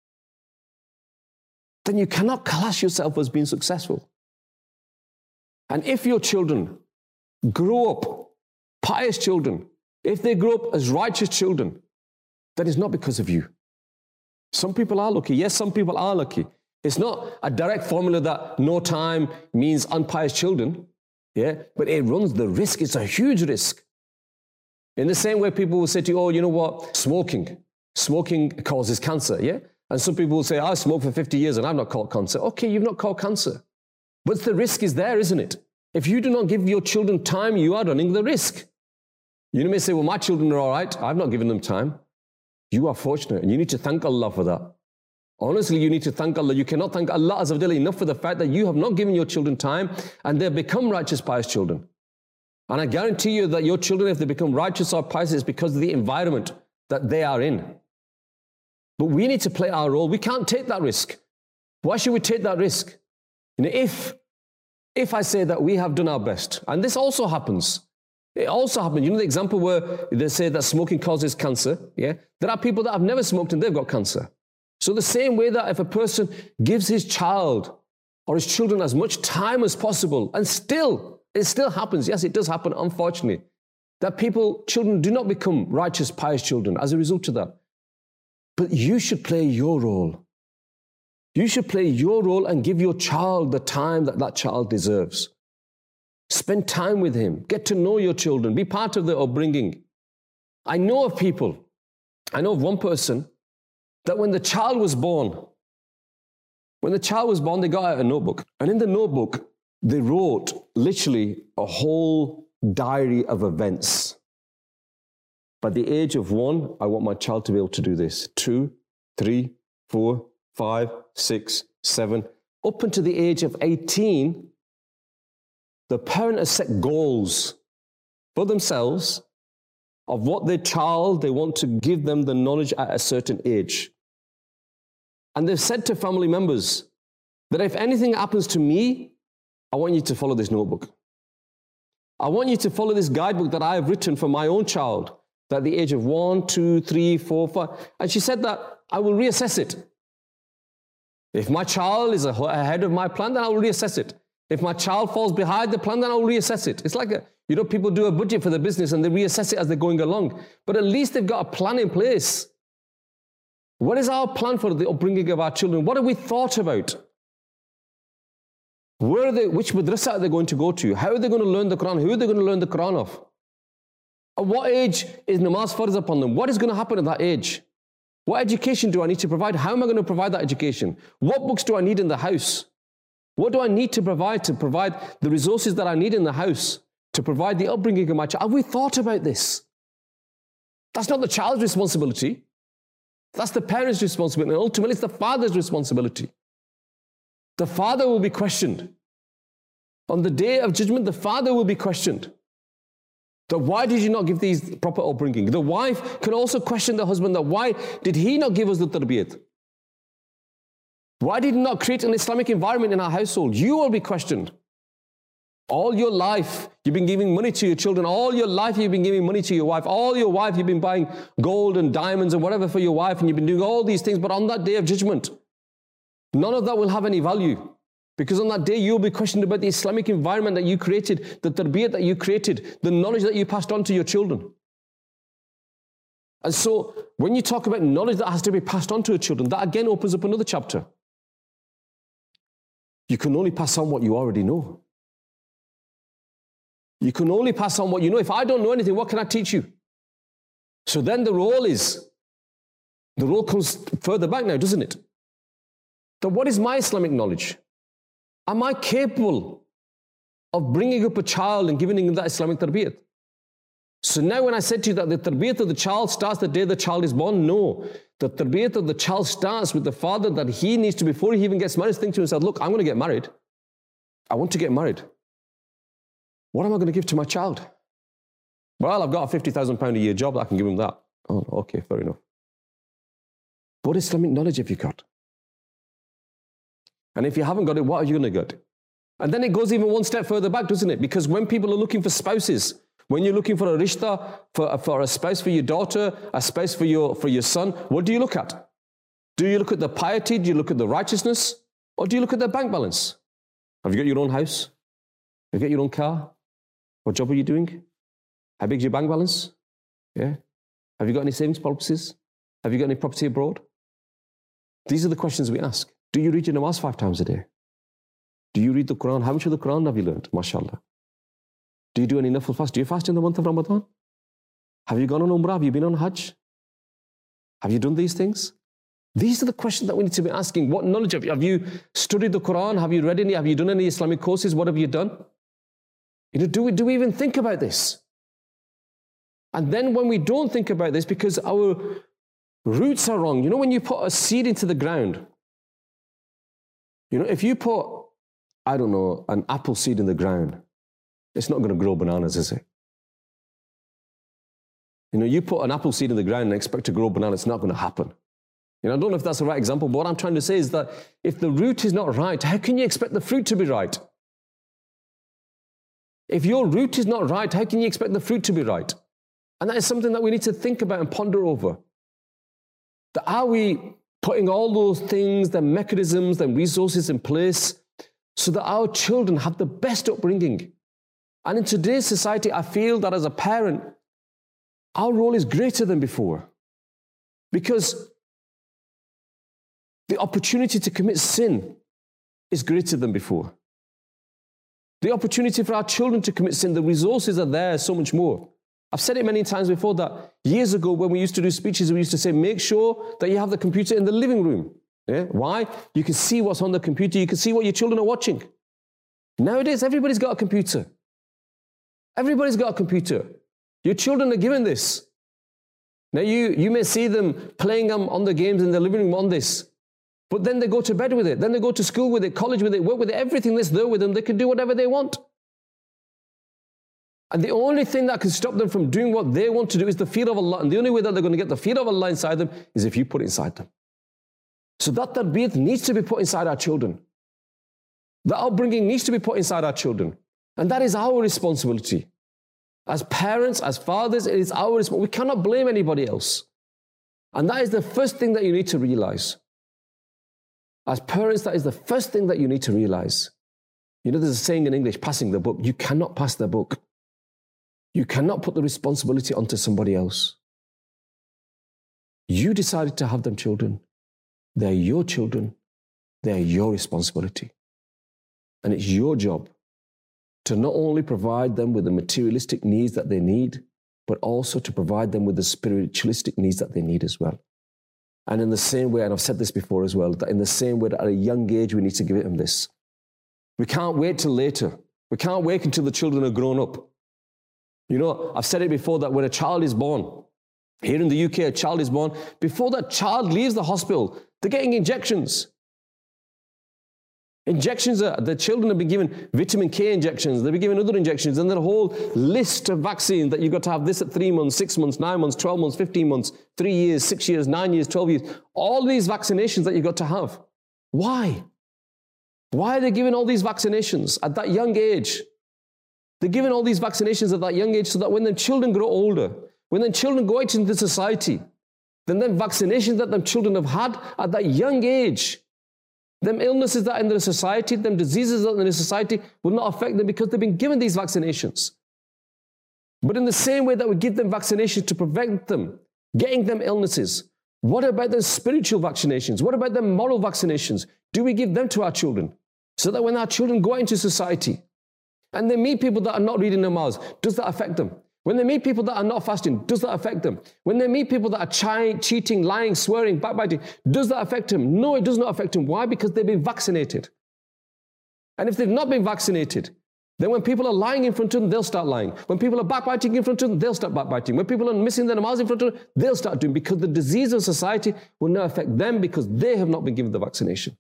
Then you cannot class yourself as being successful. And if your children grow up pious children, if they grow up as righteous children, then it's not because of you. Some people are lucky. Yes, some people are lucky. It's not a direct formula that no time means unpious children. Yeah, but it runs the risk. It's a huge risk. In the same way, people will say to you, oh, you know what? Smoking causes cancer. Yeah. And some people will say, I smoked for 50 years and I've not caught cancer. Okay, you've not caught cancer. But the risk is there, isn't it? If you do not give your children time, you are running the risk. You may say, well, my children are all right. I've not given them time. You are fortunate and you need to thank Allah for that. Honestly, you need to thank Allah. You cannot thank Allah Azza wa Jalla enough for the fact that you have not given your children time and they've become righteous, pious children. And I guarantee you that your children, if they become righteous or pious, it's because of the environment that they are in. But we need to play our role. We can't take that risk. Why should we take that risk? If I say that we have done our best, and this also happens, it also happens. You know the example where they say that smoking causes cancer? Yeah, there are people that have never smoked and they've got cancer. So the same way that if a person gives his child or his children as much time as possible, and it still happens, yes, it does happen, unfortunately, that children do not become righteous, pious children as a result of that. But you should play your role. You should play your role and give your child the time that that child deserves. Spend time with him. Get to know your children. Be part of their upbringing. I know of one person that when the child was born, they got out a notebook. And in the notebook, they wrote literally a whole diary of events. By the age of 1, I want my child to be able to do this. 2, 3, 4, 5, 6, 7. Up until the age of 18, the parent has set goals for themselves of what their child, they want to give them the knowledge at a certain age. And they've said to family members that if anything happens to me, I want you to follow this notebook. I want you to follow this guidebook that I have written for my own child, that at the age of 1, 2, 3, 4, 5. And she said that I will reassess it. If my child is ahead of my plan, then I will reassess it. If my child falls behind the plan, then I will reassess it. It's like, people do a budget for the business and they reassess it as they're going along. But at least they've got a plan in place. What is our plan for the upbringing of our children? What have we thought about? Which madrasa are they going to go to? How are they going to learn the Quran? Who are they going to learn the Quran of? At what age is namaz farz upon them? What is going to happen at that age? What education do I need to provide? How am I going to provide that education? What books do I need in the house? What do I need to provide the resources that I need in the house to provide the upbringing of my child? Have we thought about this? That's not the child's responsibility. That's the parent's responsibility. And ultimately, it's the father's responsibility. The father will be questioned. On the day of judgment, the father will be questioned. That why did you not give these proper upbringing? The wife can also question the husband that why did he not give us the tarbiyat? Why did he not create an Islamic environment in our household? You will be questioned. All your life, you've been giving money to your children. All your life, you've been giving money to your wife. All your life, you've been buying gold and diamonds and whatever for your wife, and you've been doing all these things. But on that day of judgment, none of that will have any value. Because on that day, you'll be questioned about the Islamic environment that you created, the tarbiyat that you created, the knowledge that you passed on to your children. And so, when you talk about knowledge that has to be passed on to your children, that again opens up another chapter. You can only pass on what you already know. You can only pass on what you know. If I don't know anything, what can I teach you? So then the role comes further back now, doesn't it? So what is my Islamic knowledge? Am I capable of bringing up a child and giving him that Islamic tarbiyat? So now when I said to you that the tarbiyat of the child starts the day the child is born, no. The tarbiyat of the child starts with the father that he needs to, before he even gets married, think to himself, look, I'm going to get married. I want to get married. What am I going to give to my child? Well, I've got a £50,000 a year job, I can give him that. Oh, okay, fair enough. What Islamic knowledge have you got? And if you haven't got it, what are you going to get? And then it goes even one step further back, doesn't it? Because when people are looking for spouses, when you're looking for a rishta, for a spouse for your daughter, a spouse for your son, what do you look at? Do you look at the piety? Do you look at the righteousness? Or do you look at their bank balance? Have you got your own house? Have you got your own car? What job are you doing? How big is your bank balance? Yeah. Have you got any savings policies? Have you got any property abroad? These are the questions we ask. Do you read your namaz 5 times a day? Do you read the Quran? How much of the Quran have you learned? MashaAllah. Do you do any nafil fast? Do you fast in the month of Ramadan? Have you gone on Umrah? Have you been on Hajj? Have you done these things? These are the questions that we need to be asking. What knowledge have you? Have you studied the Quran? Have you read any? Have you done any Islamic courses? What have you done? Do we even think about this? And then when we don't think about this, because our roots are wrong, when you put a seed into the ground, if you put, I don't know, an apple seed in the ground, it's not going to grow bananas, is it? You put an apple seed in the ground and expect to grow bananas, it's not going to happen. I don't know if that's the right example, but what I'm trying to say is that if the root is not right, how can you expect the fruit to be right? If your root is not right, how can you expect the fruit to be right? And that is something that we need to think about and ponder over. That are we putting all those things, the mechanisms, the resources in place so that our children have the best upbringing? And in today's society, I feel that as a parent, our role is greater than before. Because the opportunity to commit sin is greater than before. The opportunity for our children to commit sin, the resources are there so much more. I've said it many times before that years ago when we used to do speeches, we used to say, make sure that you have the computer in the living room. Yeah? Why? You can see what's on the computer. You can see what your children are watching. Nowadays, everybody's got a computer. Everybody's got a computer. Your children are given this. Now, you may see them playing on the games in the living room on this. But then they go to bed with it. Then they go to school with it, college with it, work with it. Everything that's there with them, they can do whatever they want. And the only thing that can stop them from doing what they want to do is the fear of Allah. And the only way that they're going to get the fear of Allah inside them is if you put it inside them. So that tarbiyat needs to be put inside our children. That upbringing needs to be put inside our children. And that is our responsibility. As parents, as fathers, it is our responsibility. We cannot blame anybody else. And that is the first thing that you need to realize. As parents, that is the first thing that you need to realize. There's a saying in English, passing the book. You cannot pass the book. You cannot put the responsibility onto somebody else. You decided to have them children. They're your children. They're your responsibility. And it's your job to not only provide them with the materialistic needs that they need, but also to provide them with the spiritualistic needs that they need as well. And in the same way, and I've said this before as well, that in the same way that at a young age we need to give them this. We can't wait till later. We can't wait until the children are grown up. I've said it before that when a child is born, here in the UK, a child is born, before that child leaves the hospital, they're getting injections. Injections, the children have been given vitamin K injections, they've been given other injections, and there's a whole list of vaccines that you've got to have this at 3 months, 6 months, 9 months, 12 months, 15 months, 3 years, 6 years, 9 years, 12 years. All these vaccinations that you've got to have. Why? Why are they giving all these vaccinations at that young age? They're giving all these vaccinations at that young age so that when the children grow older, when the children go out into society, then them vaccinations that them children have had at that young age, them illnesses that are in their society, them diseases that are in their society will not affect them because they've been given these vaccinations. But in the same way that we give them vaccinations to prevent them getting them illnesses, what about the spiritual vaccinations? What about the moral vaccinations? Do we give them to our children? So that when our children go out into society and they meet people that are not reading namaz, does that affect them? When they meet people that are not fasting, does that affect them? When they meet people that are cheating, lying, swearing, backbiting, does that affect them? No, it does not affect them. Why? Because they've been vaccinated. And if they've not been vaccinated, then when people are lying in front of them, they'll start lying. When people are backbiting in front of them, they'll start backbiting. When people are missing their namaz in front of them, they'll start doing, because the disease of society will not affect them because they have not been given the vaccination.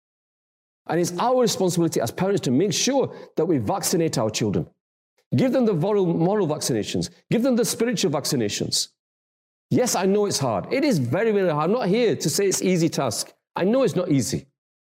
And it's our responsibility as parents to make sure that we vaccinate our children. Give them the moral vaccinations. Give them the spiritual vaccinations. Yes, I know it's hard. It is very, very hard. I'm not here to say it's an easy task. I know it's not easy.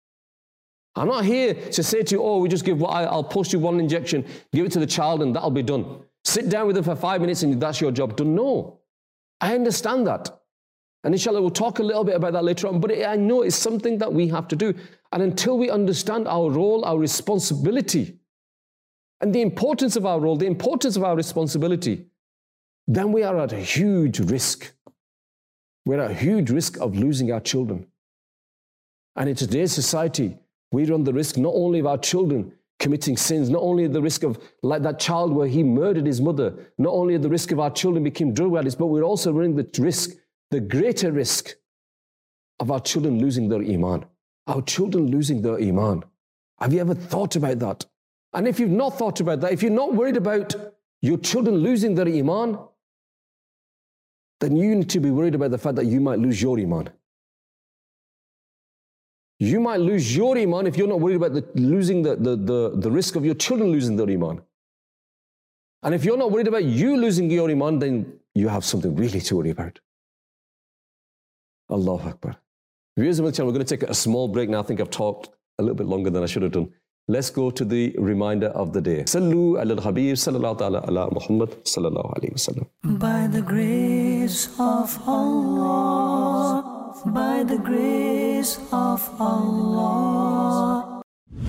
I'm not here to say to you, oh, we just give, I'll post you one injection, give it to the child and that'll be done. Sit down with them for 5 minutes and that's your job done. No, I understand that. And inshallah, we'll talk a little bit about that later on, but I know it's something that we have to do. And until we understand our role, our responsibility, and the importance of our role, the importance of our responsibility, then we are at a huge risk. We're at a huge risk of losing our children. And in today's society, we run the risk not only of our children committing sins, not only the risk of like that child where he murdered his mother, not only the risk of our children becoming drug addicts, but we're also running the risk, the greater risk of our children losing their iman. Our children losing their iman. Have you ever thought about that? And if you've not thought about that, if you're not worried about your children losing their iman, then you need to be worried about the fact that you might lose your iman. You might lose your iman if you're not worried about losing the risk of your children losing their iman. And if you're not worried about you losing your iman, then you have something really to worry about. Allahu Akbar. Viewers of the channel, we're going to take a small break now. I think I've talked a little bit longer than I should have done. Let's go to the reminder of the day. Sallu ala al-Habib sallallahu ta'ala ala Muhammad sallallahu alayhi wa sallam. By the grace of Allah, by the grace of Allah.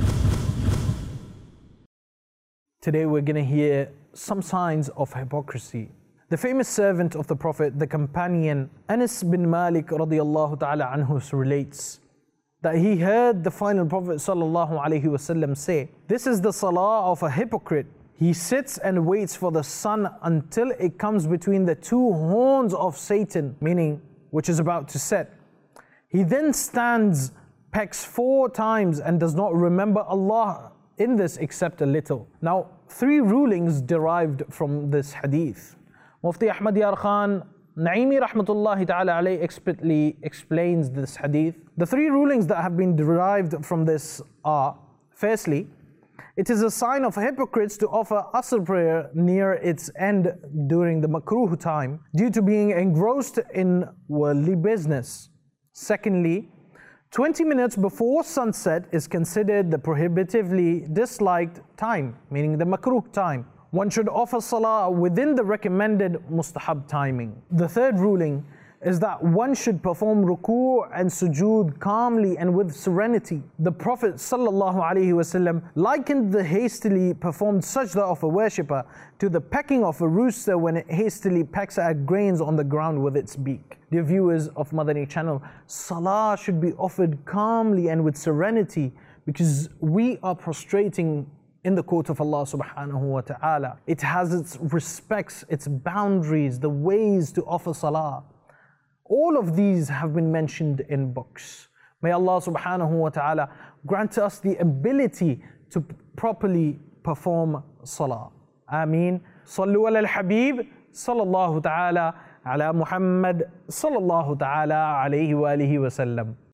Today we're going to hear some signs of hypocrisy. The famous servant of the Prophet, the companion Anas bin Malik radiyallahu ta'ala anhu relates that he heard the final Prophet sallallahu alaihi wasallam say, "This is the salah of a hypocrite. He sits and waits for the sun until it comes between the two horns of Satan," meaning which is about to set. "He then stands, pecks 4 times and does not remember Allah in this except a little." Now, 3 rulings derived from this hadith. Mufti Ahmad Yar Khan Naimi rahmatullahi ta'ala alayhi expertly explains this hadith. The 3 rulings that have been derived from this are, firstly, it is a sign of hypocrites to offer Asr prayer near its end during the makruh time due to being engrossed in worldly business. Secondly, 20 minutes before sunset is considered the prohibitively disliked time, meaning the makruh time. One should offer salah within the recommended mustahab timing. The 3rd ruling is that one should perform ruku' and sujood calmly and with serenity. The Prophet ﷺ likened the hastily performed sajda of a worshipper to the pecking of a rooster when it hastily pecks at grains on the ground with its beak. Dear viewers of Madani channel, salah should be offered calmly and with serenity because we are prostrating in the court of Allah subhanahu wa ta'ala. It has its respects, its boundaries, the ways to offer salah. All of these have been mentioned in books. May Allah subhanahu wa ta'ala grant us the ability to properly perform salah. Ameen. Sallu ala al-Habib sallallahu ta'ala ala Muhammad sallallahu ta'ala alayhi wa alihi wa sallam.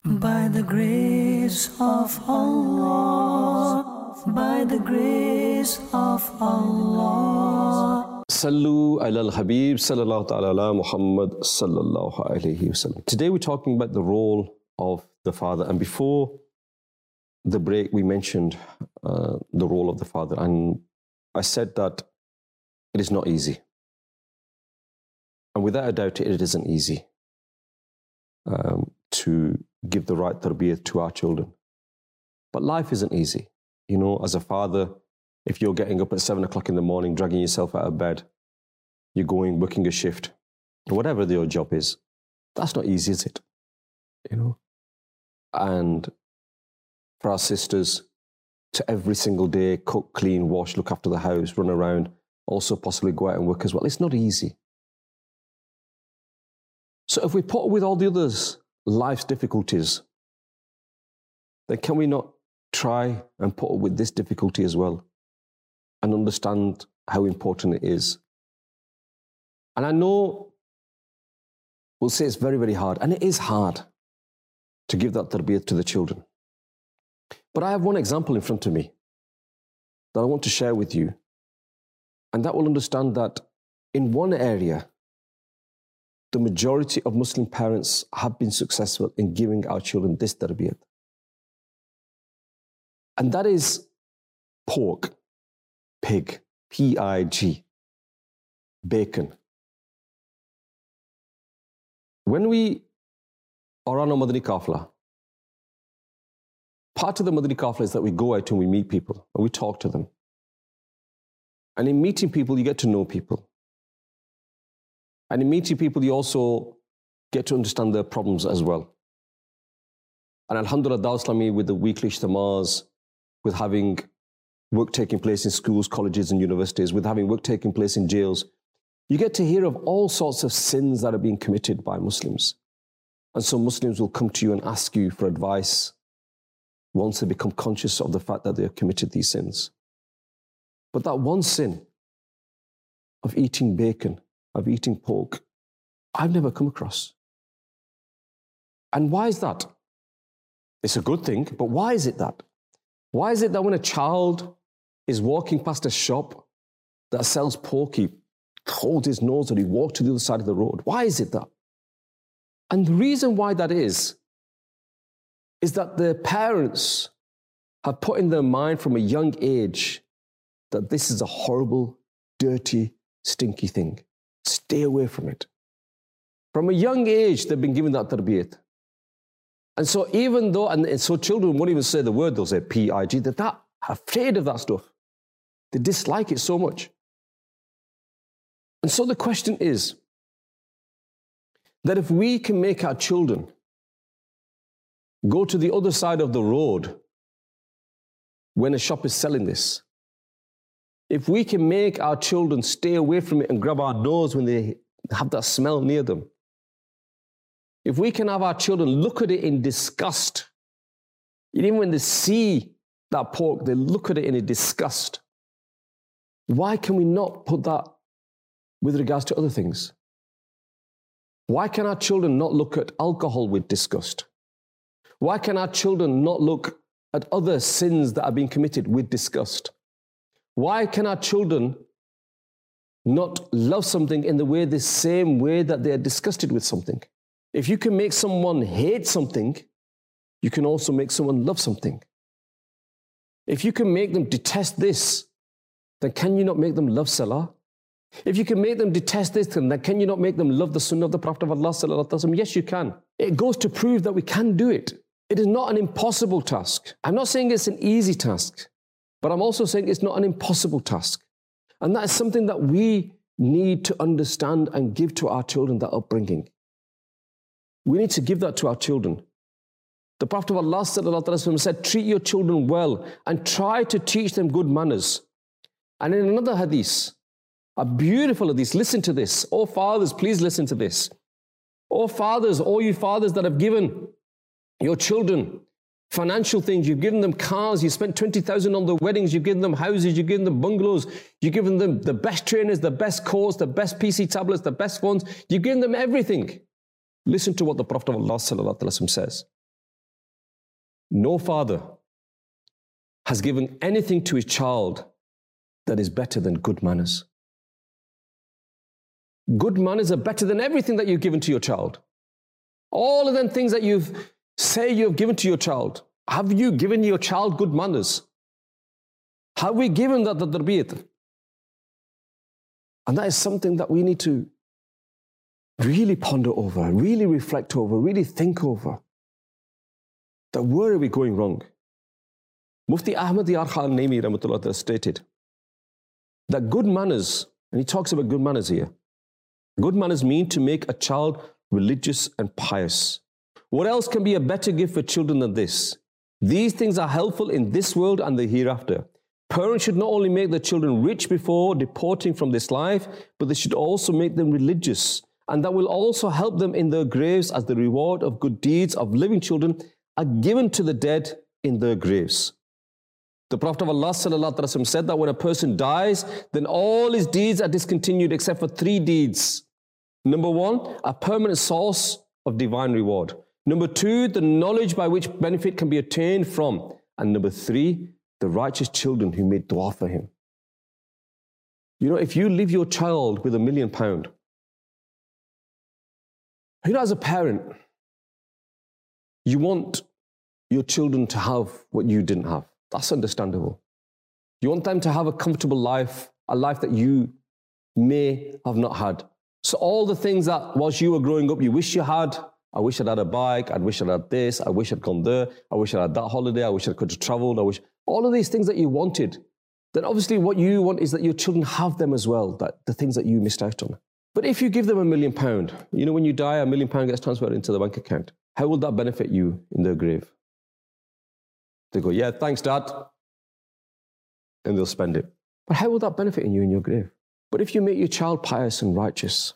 By the grace of Allah, by the grace of Allah. Sallu ala al-Habib sallallahu ta'ala ala Muhammad sallallahu alayhi wasallam. Today we're talking about the role of the father. And before the break, we mentioned the role of the father. And I said that it is not easy. And without a doubt, it isn't easy to give the right tarbiyah to our children. But life isn't easy. You know, as a father, if you're getting up at 7 o'clock in the morning, dragging yourself out of bed, you're going, working a shift, or whatever your job is, that's not easy, is it? You know? And for our sisters, to every single day, cook, clean, wash, look after the house, run around, also possibly go out and work as well, it's not easy. So if we put with all the others, life's difficulties, then can we not try and put up with this difficulty as well and understand how important it is? And I know we'll say it's very, very hard, and it is hard to give that tarbiyah to the children. But I have one example in front of me that I want to share with you, and that will understand that in one area, the majority of Muslim parents have been successful in giving our children this tarbiyah. And that is pork, pig, P-I-G, bacon. When we are on a Madani Qafla, part of the Madani Qafla is that we go out and we meet people and we talk to them. And in meeting people, you get to know people. And in meeting people, you also get to understand their problems as well. And Alhamdulillah, Dawah Islami, with the weekly ijtima'as, with having work taking place in schools, colleges and universities, with having work taking place in jails, you get to hear of all sorts of sins that are being committed by Muslims. And so Muslims will come to you and ask you for advice once they become conscious of the fact that they have committed these sins. But that one sin of eating bacon, of eating pork, I've never come across. And why is that? It's a good thing, but why is it that? Why is it that when a child is walking past a shop that sells pork, he holds his nose and he walks to the other side of the road? Why is it that? And the reason why that is that the parents have put in their mind from a young age that this is a horrible, dirty, stinky thing. Stay away from it. From a young age, they've been given that tarbiyat. And so even though, and so children won't even say the word, they'll say P-I-G, they're that afraid of that stuff. They dislike it so much. And so the question is that if we can make our children go to the other side of the road when a shop is selling this, if we can make our children stay away from it and grab our nose when they have that smell near them, if we can have our children look at it in disgust, even when they see that pork, they look at it in disgust, why can we not put that with regards to other things? Why can our children not look at alcohol with disgust? Why can our children not look at other sins that are being committed with disgust? Why can our children not love something in the same way that they are disgusted with something? If you can make someone hate something, you can also make someone love something. If you can make them detest this, then can you not make them love Salah? If you can make them detest this, then can you not make them love the Sunnah of the Prophet of Allah sallallahu alaihi wasallam? Yes, you can. It goes to prove that we can do it. It is not an impossible task. I'm not saying it's an easy task, but I'm also saying it's not an impossible task. And that is something that we need to understand and give to our children, that upbringing. We need to give that to our children. The Prophet of Allah sallallahu alaihi wasallam said, treat your children well and try to teach them good manners. And in another hadith, a beautiful hadith, listen to this. Oh fathers, please listen to this. Oh fathers, all you fathers that have given your children financial things, you've given them cars, you spent 20,000 on their weddings, you've given them houses, you've given them bungalows, you've given them the best trainers, the best courts, the best PC tablets, the best phones, you've given them everything. Listen to what the Prophet of Allah sallallahu alaihi wasallam says. No father has given anything to his child that is better than good manners. Good manners are better than everything that you've given to your child. All of them things that you've given to your child. Have you given your child good manners? Have we given that the tarbiyat? And that is something that we need to really ponder over, really reflect over, really think over. That where are we going wrong? Mufti Ahmad Yar Khan Naimi Rahmatullah stated that good manners, and he talks about good manners here, good manners mean to make a child religious and pious. What else can be a better gift for children than this? These things are helpful in this world and the hereafter. Parents should not only make their children rich before departing from this life, but they should also make them religious. And that will also help them in their graves, as the reward of good deeds of living children are given to the dead in their graves. The Prophet of Allah said that when a person dies, then all his deeds are discontinued except for 3 deeds. Number 1, a permanent source of divine reward. Number 2, the knowledge by which benefit can be attained from. And number 3, the righteous children who made dua for him. You know, if you leave your child with £1 million, you know, as a parent, you want your children to have what you didn't have. That's understandable. You want them to have a comfortable life, a life that you may have not had. So all the things that whilst you were growing up, you wish you had. I wish I'd had a bike. I wish I'd had this. I wish I'd gone there. I wish I'd had that holiday. I wish I could have traveled. I wish all of these things that you wanted. Then obviously what you want is that your children have them as well, that the things that you missed out on. But if you give them £1 million, you know, when you die, £1 million gets transferred into the bank account. How will that benefit you in their grave? They go, yeah, thanks, Dad. And they'll spend it. But how will that benefit you in your grave? But if you make your child pious and righteous,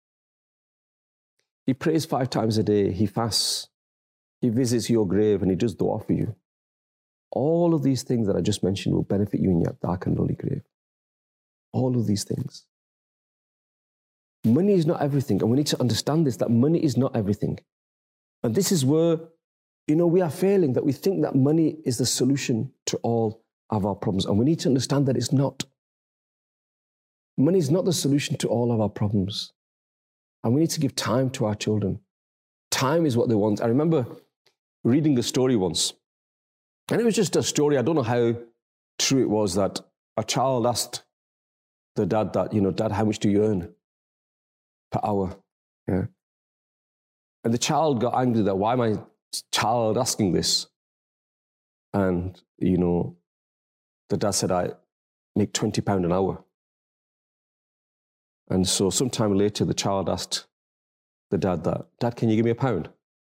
he prays 5 times a day, he fasts, he visits your grave and he does dua for you. All of these things that I just mentioned will benefit you in your dark and lonely grave. All of these things. Money is not everything. And we need to understand this, that money is not everything. And this is where, you know, we are failing, that we think that money is the solution to all of our problems. And we need to understand that it's not. Money is not the solution to all of our problems. And we need to give time to our children. Time is what they want. I remember reading a story once. And it was just a story. I don't know how true it was, that a child asked the dad that, you know, Dad, how much do you earn per hour? Yeah. And the child got angry that, why am I child asking this? And, you know, the dad said, I make £20 an hour. And so sometime later, the child asked the dad that, Dad, can you give me £1?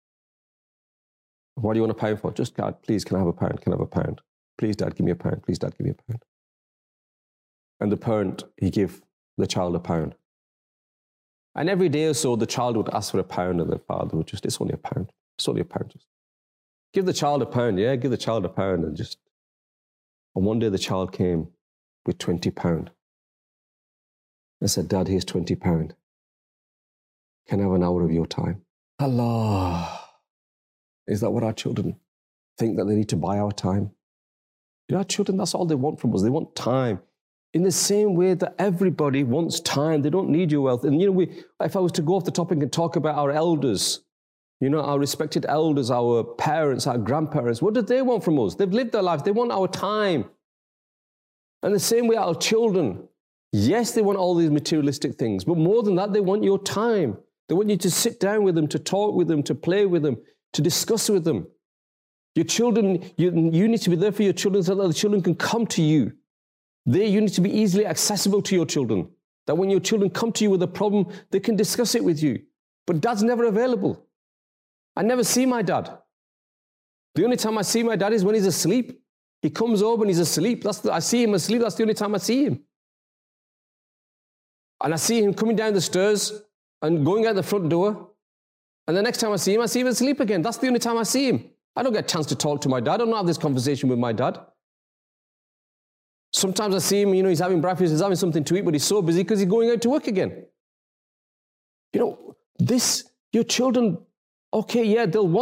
What do you want £1 for? Just, Dad, please, can I have £1? Can I have £1? Please, Dad, give me £1. Please, Dad, give me £1. And the parent, he gave the child £1. And every day or so, the child would ask for £1 and the father would just, it's only £1. It's only £1. Just give the child £1, yeah? Give the child £1 and just... And one day the child came with £20. I said, Dad, here's £20. Can I have an hour of your time? Allah. Is that what our children think, that they need to buy our time? You know, our children, that's all they want from us. They want time. In the same way that everybody wants time. They don't need your wealth. And, you know, if I was to go off the topic and talk about our elders, you know, our respected elders, our parents, our grandparents, what do they want from us? They've lived their lives. They want our time. And the same way our children, yes, they want all these materialistic things, but more than that, they want your time. They want you to sit down with them, to talk with them, to play with them, to discuss with them. Your children, you need to be there for your children so that the children can come to you. You need to be easily accessible to your children. That when your children come to you with a problem, they can discuss it with you. But Dad's never available. I never see my dad. The only time I see my dad is when he's asleep. He comes over and he's asleep. I see him asleep. That's the only time I see him. And I see him coming down the stairs and going out the front door. And the next time I see him asleep again. That's the only time I see him. I don't get a chance to talk to my dad. I don't have this conversation with my dad. Sometimes I see him, you know, he's having breakfast, he's having something to eat, but he's so busy because he's going out to work again. You know, your children, okay, yeah, they'll want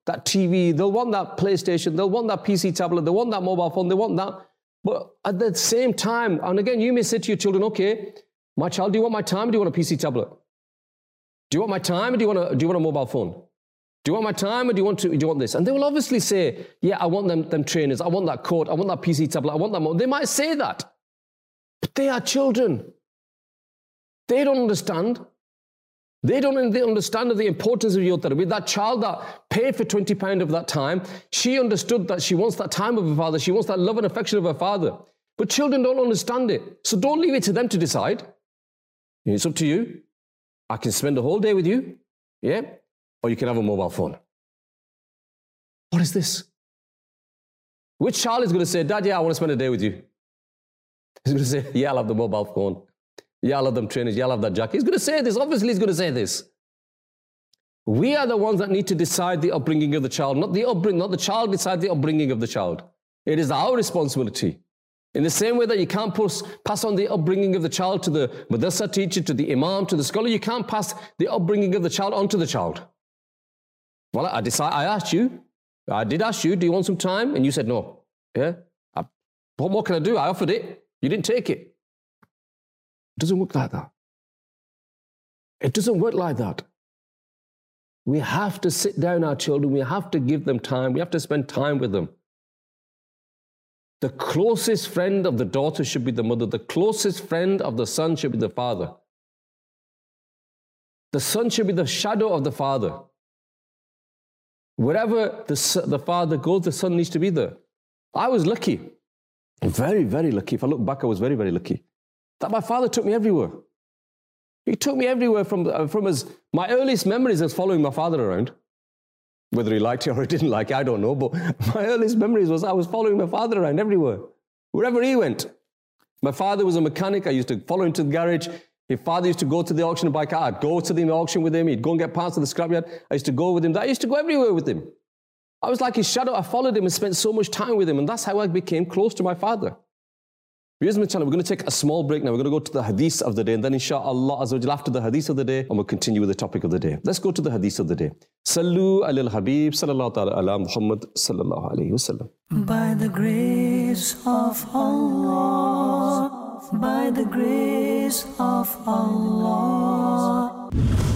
that TV, they'll want that PlayStation, they'll want that PC tablet, they want that mobile phone, they want that. But at the same time, and again, you may say to your children, okay, my child, do you want my time or do you want a PC tablet? Do you want my time or do you want a mobile phone? Do you want my time or do you want this? And they will obviously say, yeah, I want them trainers, I want that coat, I want that PC tablet, I want that. They might say that. But they are children. They don't understand. They don't understand the importance of your therapy. That child that paid for £20 of that time, she understood that she wants that time of her father. She wants that love and affection of her father. But children don't understand it. So don't leave it to them to decide. It's up to you. I can spend the whole day with you, yeah? Or you can have a mobile phone. What is this? Which child is going to say, Dad, yeah, I want to spend a day with you? He's going to say, yeah, I'll have the mobile phone. Yeah, I'll have them trainers. Yeah, I'll have that jacket. He's going to say this. Obviously, he's going to say this. We are the ones that need to decide the upbringing of the child, not the child decide the upbringing of the child. It is our responsibility. In the same way that you can't pass on the upbringing of the child to the madrasa teacher, to the imam, to the scholar, you can't pass the upbringing of the child onto the child. Well, I did ask you, do you want some time? And you said no. Yeah? What more can I do? I offered it. You didn't take it. It doesn't work like that. It doesn't work like that. We have to sit down our children. We have to give them time. We have to spend time with them. The closest friend of the daughter should be the mother. The closest friend of the son should be the father. The son should be the shadow of the father. Wherever the father goes, the son needs to be there. I was lucky. Very, very lucky. If I look back, I was very, very lucky. That my father took me everywhere. He took me everywhere from my earliest memories of following my father around. Whether he liked it or he didn't like it, I don't know. But my earliest memories was I was following my father around everywhere. Wherever he went. My father was a mechanic. I used to follow him to the garage. His father used to go to the auction and buy a car. I'd go to the auction with him. He'd go and get parts of the scrapyard. I used to go with him. I used to go everywhere with him. I was like his shadow. I followed him and spent so much time with him. And that's how I became close to my father. Here's my channel. We're going to take a small break now. We're going to go to the hadith of the day. And then inshallah, after the hadith of the day, and we'll continue with the topic of the day. Let's go to the hadith of the day. Sallu alal habib sallallahu ta'ala ala Muhammad sallallahu alayhi wa sallam. By the grace of Allah, by the grace of Allah.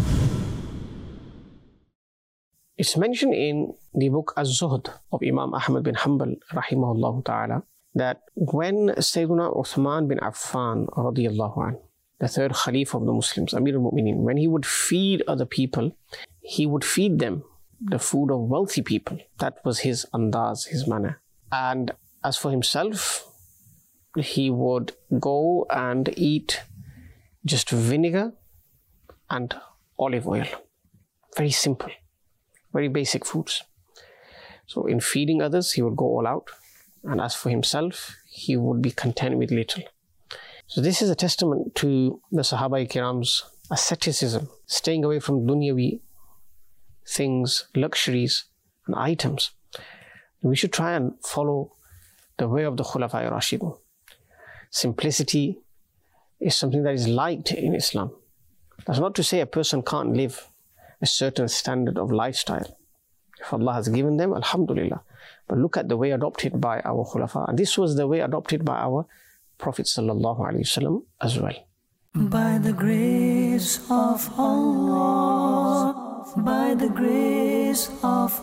It's mentioned in the book Az-Zuhd of Imam Ahmad bin Hanbal rahimahullah ta'ala that when Sayyidina Uthman bin Affan radiyallahu anhu, the third Khalif of the Muslims, Amir al-Mu'mineen, when he would feed other people, he would feed them the food of wealthy people. That was his andaz, his manner. And as for himself, he would go and eat just vinegar and olive oil. Very simple, very basic foods. So in feeding others, he would go all out. And as for himself, he would be content with little. So this is a testament to the Sahaba Kiram's asceticism, staying away from dunyawi things, luxuries and items. We should try and follow the way of the Khulafa Rashidun. Simplicity is something that is liked in Islam. That's not to say a person can't live a certain standard of lifestyle. If Allah has given them, alhamdulillah. But look at the way adopted by our Khulafa. And this was the way adopted by our Prophet sallallahu alaihi wasallam as well. By the grace of Allah, by the grace of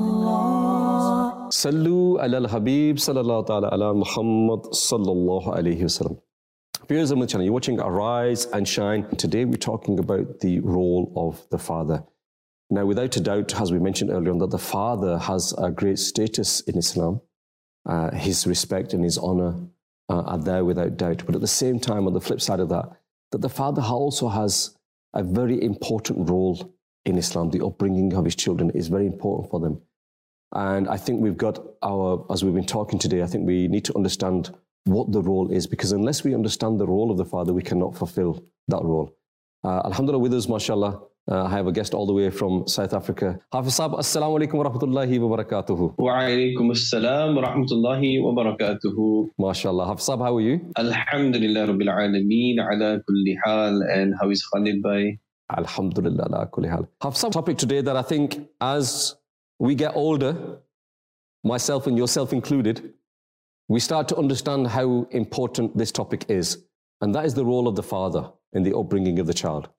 Allah. Sallu ala al-Habib sallallahu ta'ala ala Muhammad sallallahu alayhi wasallam. Viewers of my channel, you're watching Arise and Shine. Today we're talking about the role of the father. Now, without a doubt, as we mentioned earlier on, that the father has a great status in Islam. His respect and his honor are there without doubt. But at the same time, on the flip side of that the father also has a very important role in Islam. The upbringing of his children is very important for them. And I think we've got as we've been talking today, I think we need to understand what the role is, because unless we understand the role of the father, we cannot fulfill that role. Alhamdulillah, with us, mashallah, I have a guest all the way from South Africa. Hafiz Saab, assalamu alaikum wa rahmatullahi wa barakatuhu. Wa alaikum assalam wa rahmatullahi wa barakatuhu. MashaAllah. Hafiz Saab, how are you? Alhamdulillah Rabbil Alameen ala kulli hal. And how is Khalid Bhai? Alhamdulillah ala kulli hal. Hafiz Saab, topic today that I think as we get older, myself and yourself included, we start to understand how important this topic is. And that is the role of the father in the upbringing of the child.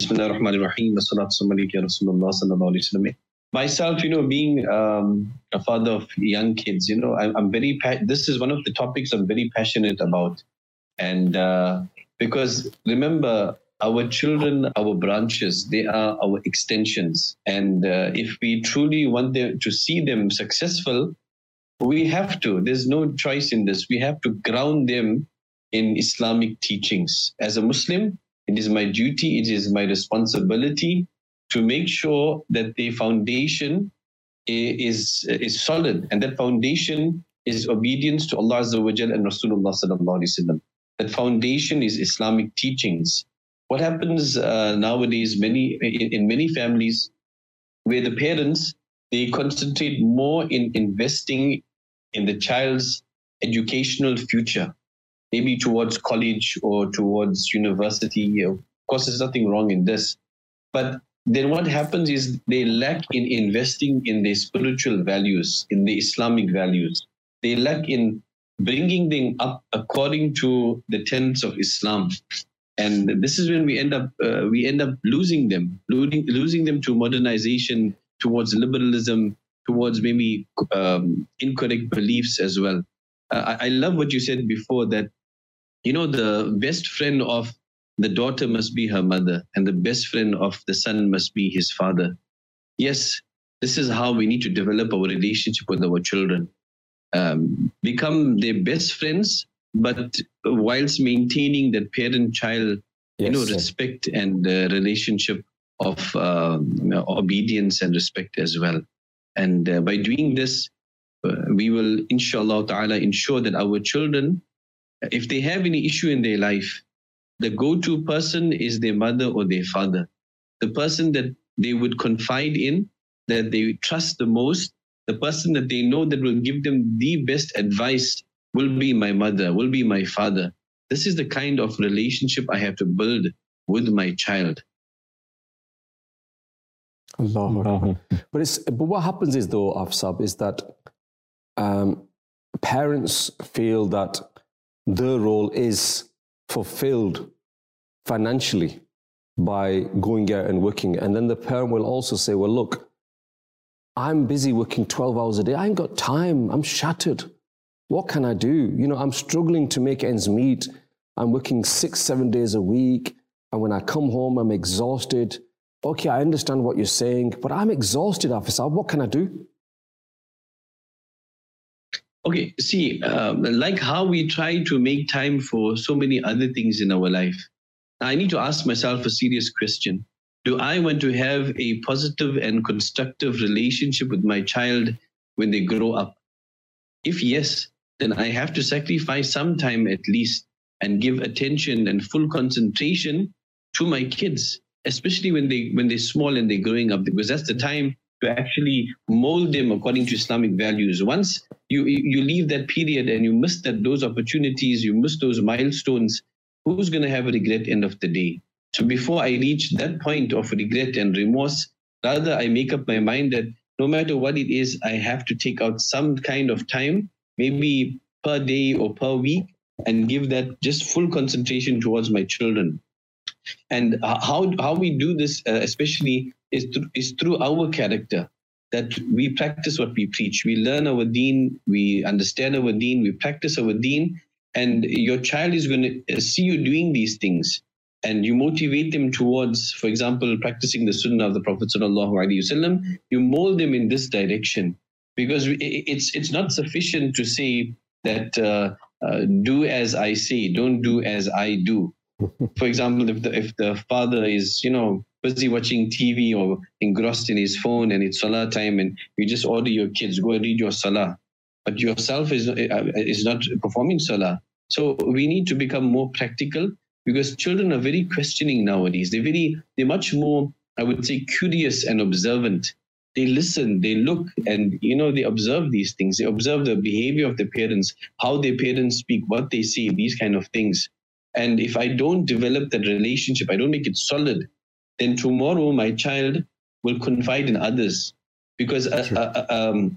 Myself, being a father of young kids, I'm very, this is one of the topics I'm very passionate about. And because remember, our children, our branches, they are our extensions. And if we truly want to see them successful, we have to. There's no choice in this. We have to ground them in Islamic teachings. As a Muslim, it is my duty, it is my responsibility to make sure that the foundation is solid. And that foundation is obedience to Allah Azza wa Jal and Rasulullah Sallallahu Alaihi Wasallam. That foundation is Islamic teachings. What happens nowadays in many families where the parents, they concentrate more in investing in the child's educational future, maybe towards college or towards university. Of course, there's nothing wrong in this. But then what happens is they lack in investing in their spiritual values, in the Islamic values. They lack in bringing them up according to the tenets of Islam. And this is when we end up losing them to modernization, towards liberalism, towards maybe incorrect beliefs as well. I love what you said before, that the best friend of the daughter must be her mother, and the best friend of the son must be his father. Yes, this is how we need to develop our relationship with our children. Become their best friends, but whilst maintaining that parent-child, respect and relationship of obedience and respect as well. And by doing this, we will, inshallah ta'ala, ensure that our children, if they have any issue in their life, the go-to person is their mother or their father. The person that they would confide in, that they trust the most, the person that they know that will give them the best advice will be my mother, will be my father. This is the kind of relationship I have to build with my child. Allah. But what happens is, though, Afsab, is that parents feel that their role is fulfilled financially by going out and working. And then the parent will also say, well, look, I'm busy working 12 hours a day. I ain't got time. I'm shattered. What can I do? I'm struggling to make ends meet. I'm working 6-7 days a week. And when I come home, I'm exhausted. Okay, I understand what you're saying, but I'm exhausted, Afsab. What can I do? Okay, see, like how we try to make time for so many other things in our life, I need to ask myself a serious question. Do I want to have a positive and constructive relationship with my child when they grow up? If yes, then I have to sacrifice some time at least and give attention and full concentration to my kids, especially when they're small and they're growing up, because that's the time to actually mold them according to Islamic values. Once you leave that period and you miss those opportunities, you miss those milestones, who's going to have a regret end of the day? So before I reach that point of regret and remorse, rather I make up my mind that no matter what it is, I have to take out some kind of time, maybe per day or per week, and give that just full concentration towards my children. And how we do this, especially, is through our character, that we practice what we preach. We learn our deen, we understand our deen, we practice our deen, and your child is going to see you doing these things. And you motivate them towards, for example, practicing the sunnah of the Prophet Sallallahu Alaihi Wasallam. You mold them in this direction, because it's not sufficient to say that do as I say, don't do as I do. For example, if the father is busy watching TV or engrossed in his phone and it's salah time, and you just order your kids, go and read your salah, but yourself is not performing salah. So we need to become more practical, because children are very questioning nowadays. They're much more, I would say, curious and observant. They listen, they look, and they observe these things. They observe the behavior of their parents, how their parents speak, what they say, these kind of things. And if I don't develop that relationship, I don't make it solid, then tomorrow my child will confide in others, because a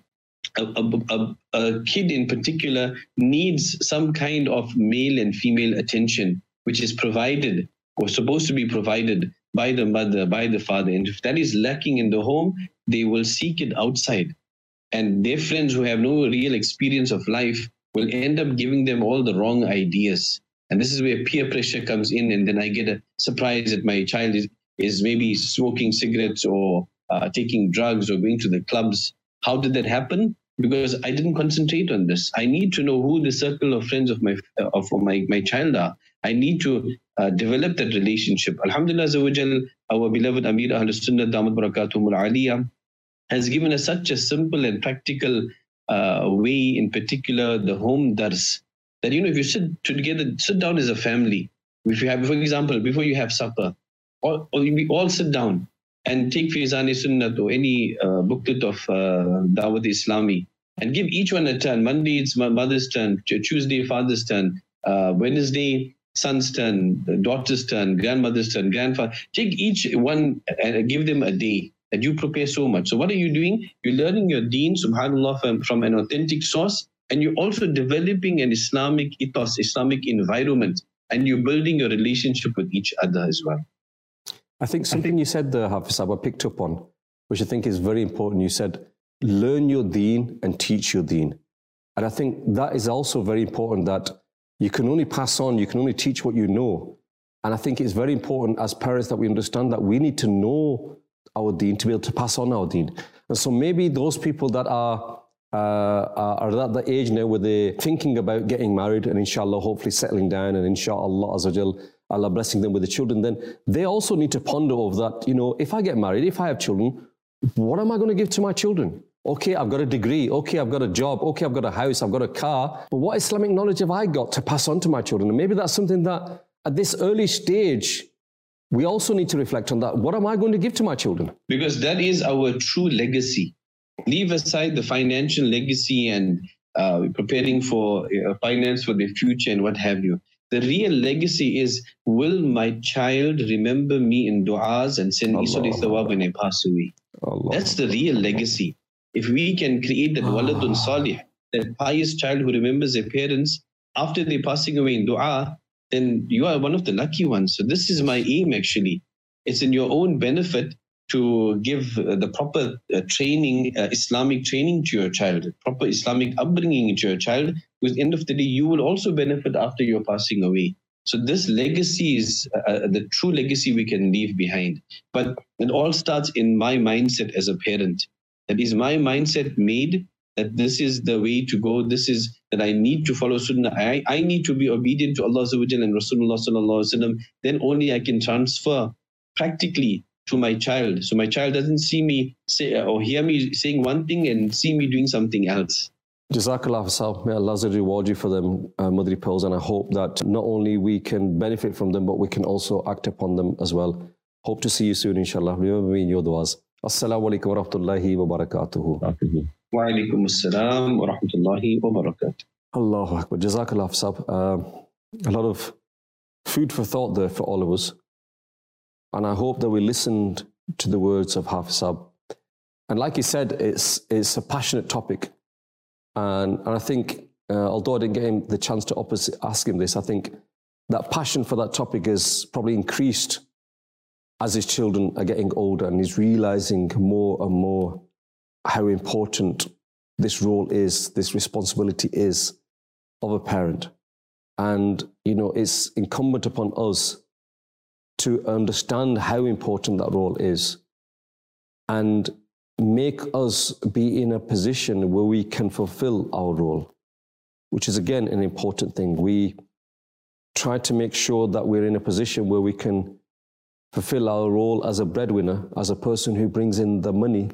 kid in particular needs some kind of male and female attention, which is provided or supposed to be provided by the mother, by the father. And if that is lacking in the home, they will seek it outside. And their friends who have no real experience of life will end up giving them all the wrong ideas. And this is where peer pressure comes in. And then I get a surprise that my child is maybe smoking cigarettes or taking drugs or going to the clubs. How did that happen? Because I didn't concentrate on this. I need to know who the circle of friends of my child are. I need to develop that relationship. Alhamdulillah Azza wa Jal, our beloved Amir Ahlul Sunnah Damat Barakatuhumul Aliyah has given us such a simple and practical way, in particular the home dars, that if you sit down as a family. If you have, for example, before you have supper, or we all sit down and take Fizan-e Sunnat or any booklet of Dawat Islami and give each one a turn. Monday it's mother's turn, Tuesday father's turn, Wednesday son's turn, daughter's turn, grandmother's turn, grandfather. Take each one and give them a day that you prepare so much. So what are you doing? You're learning your deen, subhanAllah, from an authentic source, and you're also developing an Islamic ethos, Islamic environment, and you're building your relationship with each other as well. I think something you said there, Hafiz Sahab, I picked up on, which I think is very important. You said, learn your deen and teach your deen. And I think that is also very important, that you can only pass on, you can only teach what you know. And I think it's very important as parents that we understand that we need to know our deen to be able to pass on our deen. And so maybe those people that are at the age now where they're thinking about getting married and inshallah hopefully settling down and inshallah Azza wa Jal, Allah blessing them with the children, then they also need to ponder over that, if I get married, if I have children, what am I going to give to my children? Okay, I've got a degree. Okay, I've got a job. Okay, I've got a house. I've got a car. But what Islamic knowledge have I got to pass on to my children? And maybe that's something that at this early stage, we also need to reflect on that. What am I going to give to my children? Because that is our true legacy. Leave aside the financial legacy and preparing for finance for the future and what have you. The real legacy is, will my child remember me in du'as and send Isuri Thawab when I pass away? That's the real legacy. If we can create that waladun salih, that pious child who remembers their parents after they're passing away in dua, then you are one of the lucky ones. So this is my aim actually. It's in your own benefit to give the proper training, Islamic training to your child, proper Islamic upbringing to your child, because at the end of the day, you will also benefit after you're passing away. So this legacy is the true legacy we can leave behind. But it all starts in my mindset as a parent. That is my mindset made that this is the way to go. This is that I need to follow Sunnah. I need to be obedient to Allah and Rasulullah sallallahu alaihi wasallam. Then only I can transfer practically to my child. So my child doesn't see me say or hear me saying one thing and see me doing something else. Jazakallah Sahab. May Allah reward you for them, Madri Pearls. And I hope that not only we can benefit from them, but we can also act upon them as well. Hope to see you soon, inshallah. Remember me in your du'as. Assalamu alaikum wa rahmatullahi wa barakatuhu. Wa alaikum assalam wa rahmatullahi wa barakatuh. Allahu Akbar. Jazakallah Sahab. A lot of food for thought there for all of us. And I hope that we listened to the words of Hafiz Sahab. And like he said, it's a passionate topic. And I think, although I didn't get the chance to ask him this, I think that passion for that topic is probably increased as his children are getting older, and he's realizing more and more how important this role is, this responsibility is of a parent. And, it's incumbent upon us to understand how important that role is and make us be in a position where we can fulfill our role, which is, again, an important thing. We try to make sure that we're in a position where we can fulfill our role as a breadwinner, as a person who brings in the money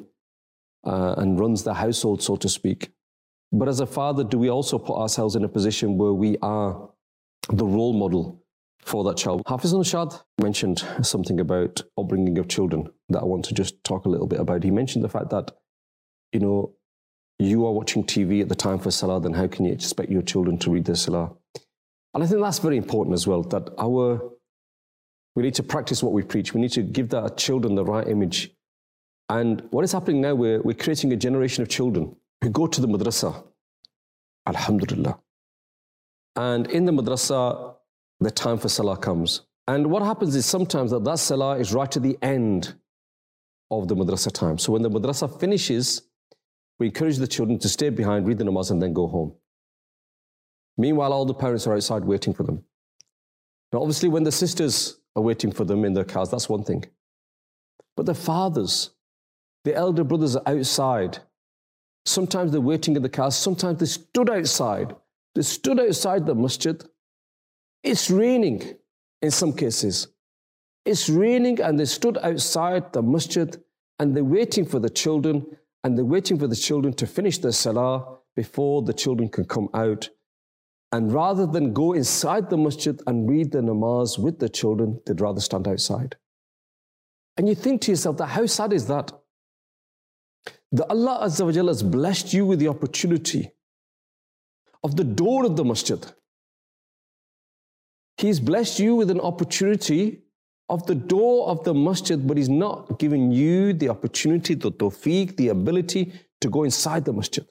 and runs the household, so to speak. But as a father, do we also put ourselves in a position where we are the role model for that child? Hafiz Nashad mentioned something about upbringing of children that I want to just talk a little bit about. He mentioned the fact that, you are watching TV at the time for Salah, then how can you expect your children to read their Salah? And I think that's very important as well, that we need to practice what we preach. We need to give our children the right image And what is happening now, we're creating a generation of children who go to the madrasa, alhamdulillah. And in the madrasa, the time for salah comes. And what happens is sometimes that salah is right at the end of the madrasa time. So when the madrasa finishes, we encourage the children to stay behind, read the namaz, and then go home. Meanwhile, all the parents are outside waiting for them. Now, obviously, when the sisters are waiting for them in their cars, that's one thing. But the fathers, the elder brothers are outside. Sometimes they're waiting in the cars. Sometimes they stood outside. They stood outside the masjid. It's raining in some cases. It's raining and they stood outside the masjid and they're waiting for the children and they're waiting for the children to finish their salah before the children can come out. And rather than go inside the masjid and read the namaz with the children, they'd rather stand outside. And you think to yourself, that how sad is that? That Allah Azza wa Jalla has blessed you with the opportunity of the door of the masjid. He's blessed you with an opportunity of the door of the masjid, but He's not giving you the opportunity, the tawfiq, the ability to go inside the masjid.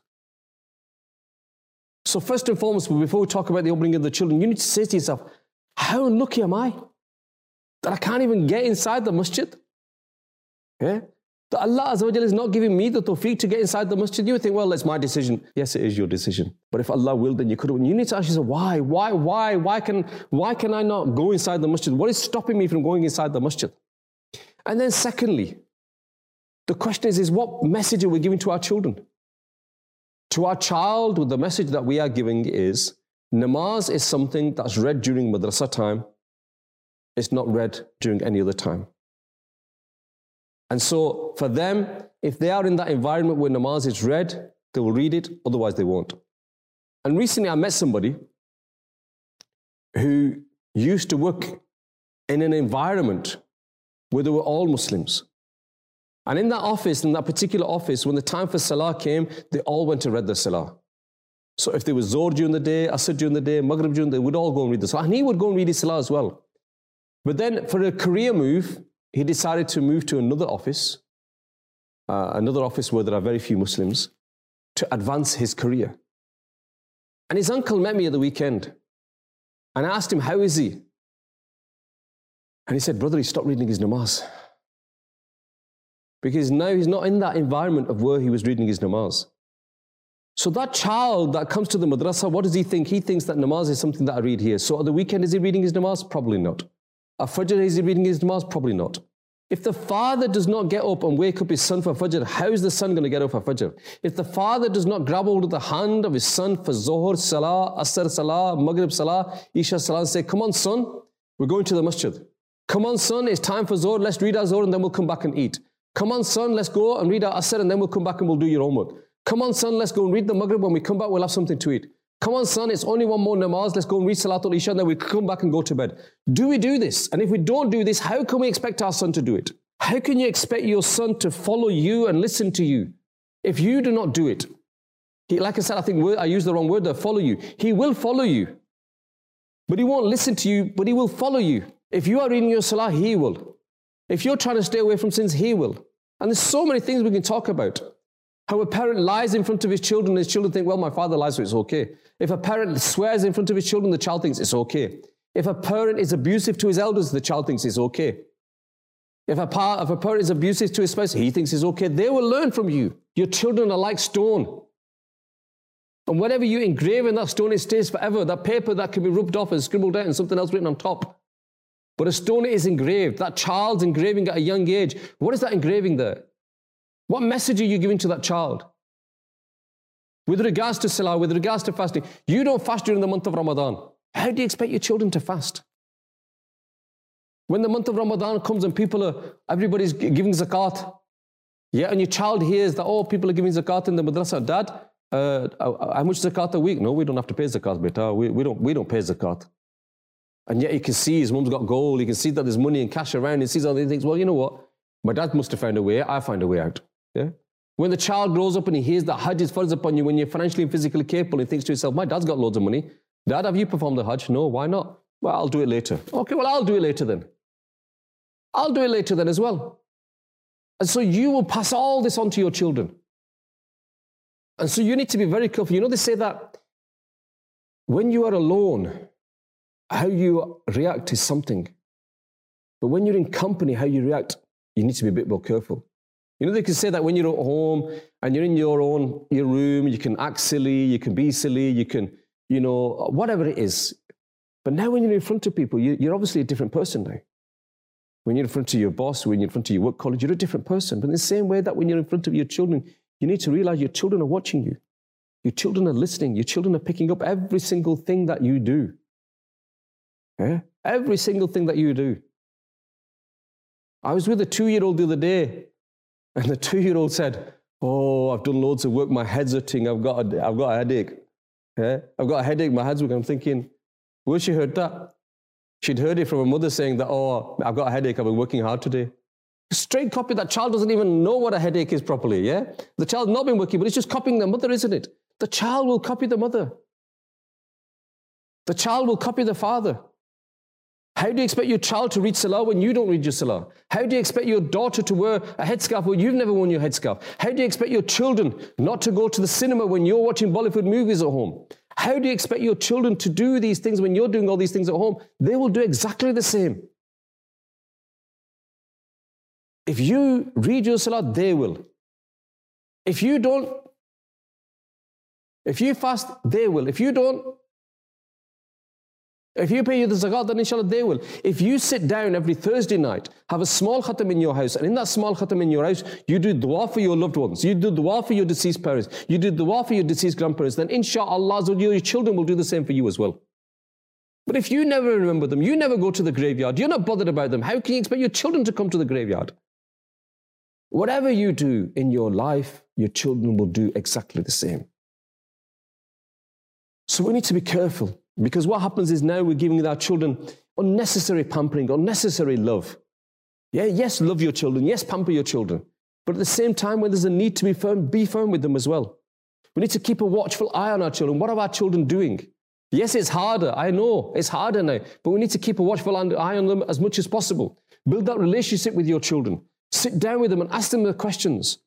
So first and foremost, before we talk about the opening of the children, you need to say to yourself, how unlucky am I that I can't even get inside the masjid? Yeah? That Allah Azza wa Jalla is not giving me the tawfiq to get inside the masjid. You would think, well, it's my decision. Yes, it is your decision. But if Allah willed, then you could have. You need to ask yourself, why? Why can I not go inside the masjid? What is stopping me from going inside the masjid? And then secondly, the question is what message are we giving to our children? To our child, the message that we are giving is, namaz is something that's read during madrasa time. It's not read during any other time. And so for them, if they are in that environment where namaz is read, they will read it, otherwise they won't. And recently I met somebody who used to work in an environment where they were all Muslims. And in that office, in that particular office, when the time for salah came, they all went to read the salah. So if there was Zohr during the day, Asr during the day, Maghrib during the day, they would all go and read the salah. And he would go and read his salah as well. But then for a career move, he decided to move to another office where there are very few Muslims, to advance his career. And his uncle met me at the weekend. And I asked him, how is he? And he said, brother, he stopped reading his namaz. Because now he's not in that environment of where he was reading his namaz. So that child that comes to the madrasa, what does he think? He thinks that namaz is something that I read here. So at the weekend, is he reading his namaz? Probably not. At Fajr, is he reading his namaz? Probably not. If the father does not get up and wake up his son for Fajr, how is the son going to get up for Fajr? If the father does not grab hold of the hand of his son for Zohar Salah, Asr Salah, Maghrib Salah, Isha Salah, and say, come on son, we're going to the masjid. Come on son, it's time for Zohar, let's read our Zohar and then we'll come back and eat. Come on son, let's go and read our Asr and then we'll come back and we'll do your homework. Come on son, let's go and read the Maghrib. When we come back, we'll have something to eat. Come on son, it's only one more namaz, let's go and read Salatul Isha and then we come back and go to bed. Do we do this? And if we don't do this, how can we expect our son to do it? How can you expect your son to follow you and listen to you if you do not do it? Like I said, I think I used the wrong word there, follow you. He will follow you, but he won't listen to you, but he will follow you. If you are reading your salah, he will. If you're trying to stay away from sins, he will. And there's so many things we can talk about. How a parent lies in front of his children, and his children think, well, my father lies, so it's okay. If a parent swears in front of his children, the child thinks it's okay. If a parent is abusive to his elders, the child thinks it's okay. If a parent is abusive to his spouse, he thinks it's okay. They will learn from you. Your children are like stone. And whatever you engrave in that stone, it stays forever. That paper that can be rubbed off and scribbled out and something else written on top. But a stone is engraved. That child's engraving at a young age. What is that engraving there? What message are you giving to that child? With regards to salah, with regards to fasting, you don't fast during the month of Ramadan. How do you expect your children to fast? When the month of Ramadan comes and everybody's giving zakat, yeah, and your child hears that, oh, people are giving zakat in the madrasa. Dad, how much zakat a week? No, we don't have to pay zakat, beta. We don't pay zakat. And yet you can see his mum's got gold. You can see that there's money and cash around. He sees all these things. Well, you know what? My dad must have found a way. I find a way out. Yeah. When the child grows up and he hears that Hajj is farz upon you, when you're financially and physically capable, he thinks to himself, my dad's got loads of money. Dad, have you performed the Hajj? No, why not? Well, I'll do it later. Okay, well, I'll do it later then. I'll do it later then as well. And so you will pass all this on to your children. And so you need to be very careful. You know, they say that when you are alone, how you react is something. But when you're in company, how you react, you need to be a bit more careful. You know, they can say that when you're at home and you're in your room, you can act silly, you can be silly, you can, you know, whatever it is. But now when you're in front of people, you're obviously a different person now. When you're in front of your boss, when you're in front of your work colleague, you're a different person. But in the same way that when you're in front of your children, you need to realize your children are watching you. Your children are listening. Your children are picking up every single thing that you do. Yeah? Every single thing that you do. I was with a 2-year-old the other day, and the 2-year-old said, "Oh, I've done loads of work, my head's hurting, I've got a headache. Yeah? I've got a headache, my head's working." I'm thinking, where she heard that? She'd heard it from her mother saying that, "Oh, I've got a headache, I've been working hard today." Straight copy. That child doesn't even know what a headache is properly, yeah? The child's not been working, but it's just copying the mother, isn't it? The child will copy the mother. The child will copy the father. How do you expect your child to read Salah when you don't read your Salah? How do you expect your daughter to wear a headscarf when you've never worn your headscarf? How do you expect your children not to go to the cinema when you're watching Bollywood movies at home? How do you expect your children to do these things when you're doing all these things at home? They will do exactly the same. If you read your Salah, they will. If you don't, if you fast, they will. If you don't, if you pay the zakat, then inshallah they will. If you sit down every Thursday night, have a small khatam in your house, and in that small khatam in your house, you do dua for your loved ones, you do dua for your deceased parents, you do dua for your deceased grandparents, then inshallah your children will do the same for you as well. But if you never remember them, you never go to the graveyard, you're not bothered about them, how can you expect your children to come to the graveyard? Whatever you do in your life, your children will do exactly the same. So we need to be careful, because what happens is now we're giving our children unnecessary pampering, unnecessary love. Yeah, yes, love your children. Yes, pamper your children. But at the same time, when there's a need to be firm with them as well. We need to keep a watchful eye on our children. What are our children doing? Yes, it's harder. I know it's harder now, but we need to keep a watchful eye on them as much as possible. Build that relationship with your children. Sit down with them and ask them the questions.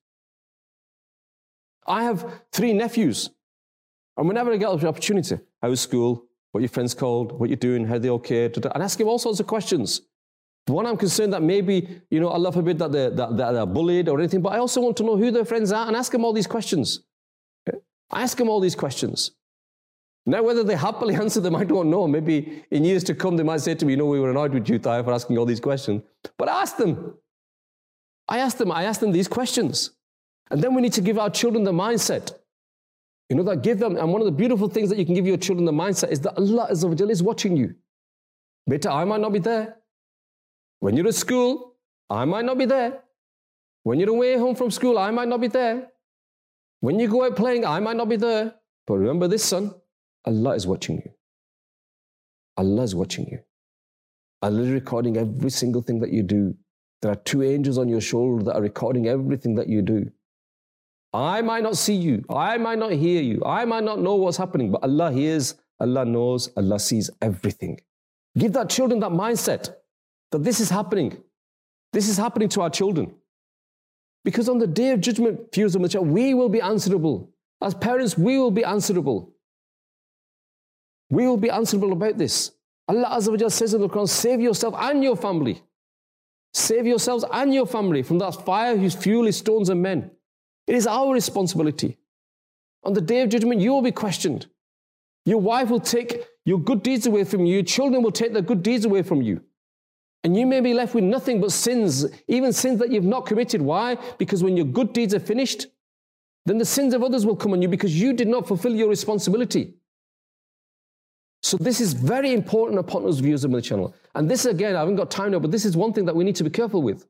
I have 3 nephews, and whenever I get the opportunity, how was school? What your friends called? What you're doing? How they okay? And ask him all sorts of questions. One, I'm concerned that maybe, you know, Allah forbid that they're bullied or anything, but I also want to know who their friends are and ask them all these questions. Okay? I ask them all these questions. Now, whether they happily answer them, I don't know. Maybe in years to come, they might say to me, you know, we were annoyed with you, Tayyip, for asking all these questions. But I ask them. I ask them these questions. And then we need to give our children the mindset. You know, that give them, and one of the beautiful things that you can give your children the mindset is that Allah Azza wa Jalla is watching you. Beta, I might not be there. When you're at school, I might not be there. When you're away home from school, I might not be there. When you go out playing, I might not be there. But remember this, son, Allah is watching you. Allah is watching you. Allah is recording every single thing that you do. There are 2 angels on your shoulder that are recording everything that you do. I might not see you. I might not hear you. I might not know what's happening, but Allah hears, Allah knows, Allah sees everything. Give that children that mindset that this is happening. This is happening to our children. Because on the day of judgment, we will be answerable. As parents, we will be answerable. We will be answerable about this. Allah Azza wa Jalla says in the Quran, save yourself and your family. Save yourselves and your family from that fire whose fuel is stones and men. It is our responsibility. On the day of judgment, you will be questioned. Your wife will take your good deeds away from you. Your children will take their good deeds away from you. And you may be left with nothing but sins, even sins that you've not committed. Why? Because when your good deeds are finished, then the sins of others will come on you because you did not fulfill your responsibility. So this is very important upon us viewers of the channel. And this again, I haven't got time now, but this is one thing that we need to be careful with.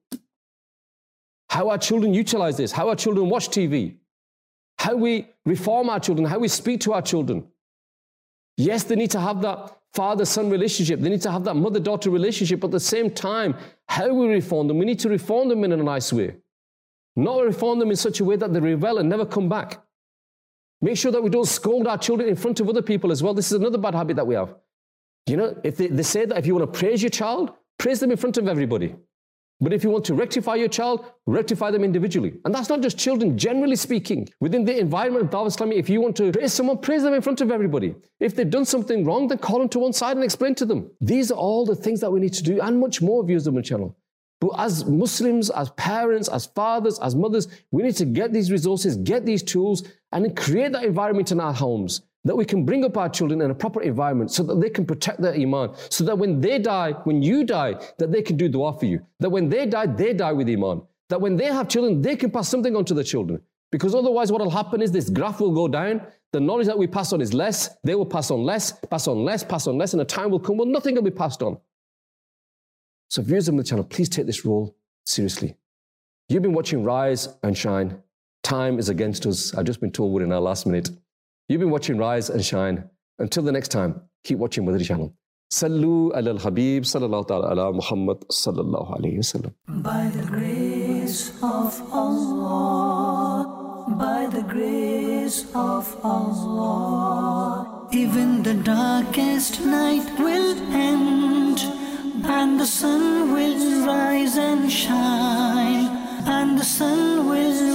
How our children utilize this, how our children watch TV, how we reform our children, how we speak to our children. Yes, they need to have that father-son relationship. They need to have that mother-daughter relationship. But at the same time, how we reform them, we need to reform them in a nice way. Not reform them in such a way that they rebel and never come back. Make sure that we don't scold our children in front of other people as well. This is another bad habit that we have. You know, if they say that if you want to praise your child, praise them in front of everybody. But if you want to rectify your child, rectify them individually. And that's not just children, generally speaking. Within the environment of Dawah Islami, if you want to praise someone, praise them in front of everybody. If they've done something wrong, then call them to one side and explain to them. These are all the things that we need to do, and much more, viewers of my channel. But as Muslims, as parents, as fathers, as mothers, we need to get these resources, get these tools, and then create that environment in our homes, that we can bring up our children in a proper environment so that they can protect their iman, so that when they die, when you die, that they can do dua for you. That when they die with iman. That when they have children, they can pass something on to the children. Because otherwise what will happen is this graph will go down, the knowledge that we pass on is less, they will pass on less, pass on less, pass on less, and a time will come when nothing will be passed on. So viewers of the channel, please take this role seriously. You've been watching Rise and Shine. Time is against us. I've just been told we're in our last minute. You've been watching Rise and Shine. Until the next time, keep watching Madri Channel. Sallu ala al-Habib sallallahu ta'ala ala Muhammad sallallahu alayhi wa sallam. By the grace of Allah, by the grace of Allah, even the darkest night will end, and the sun will rise and shine, and the sun will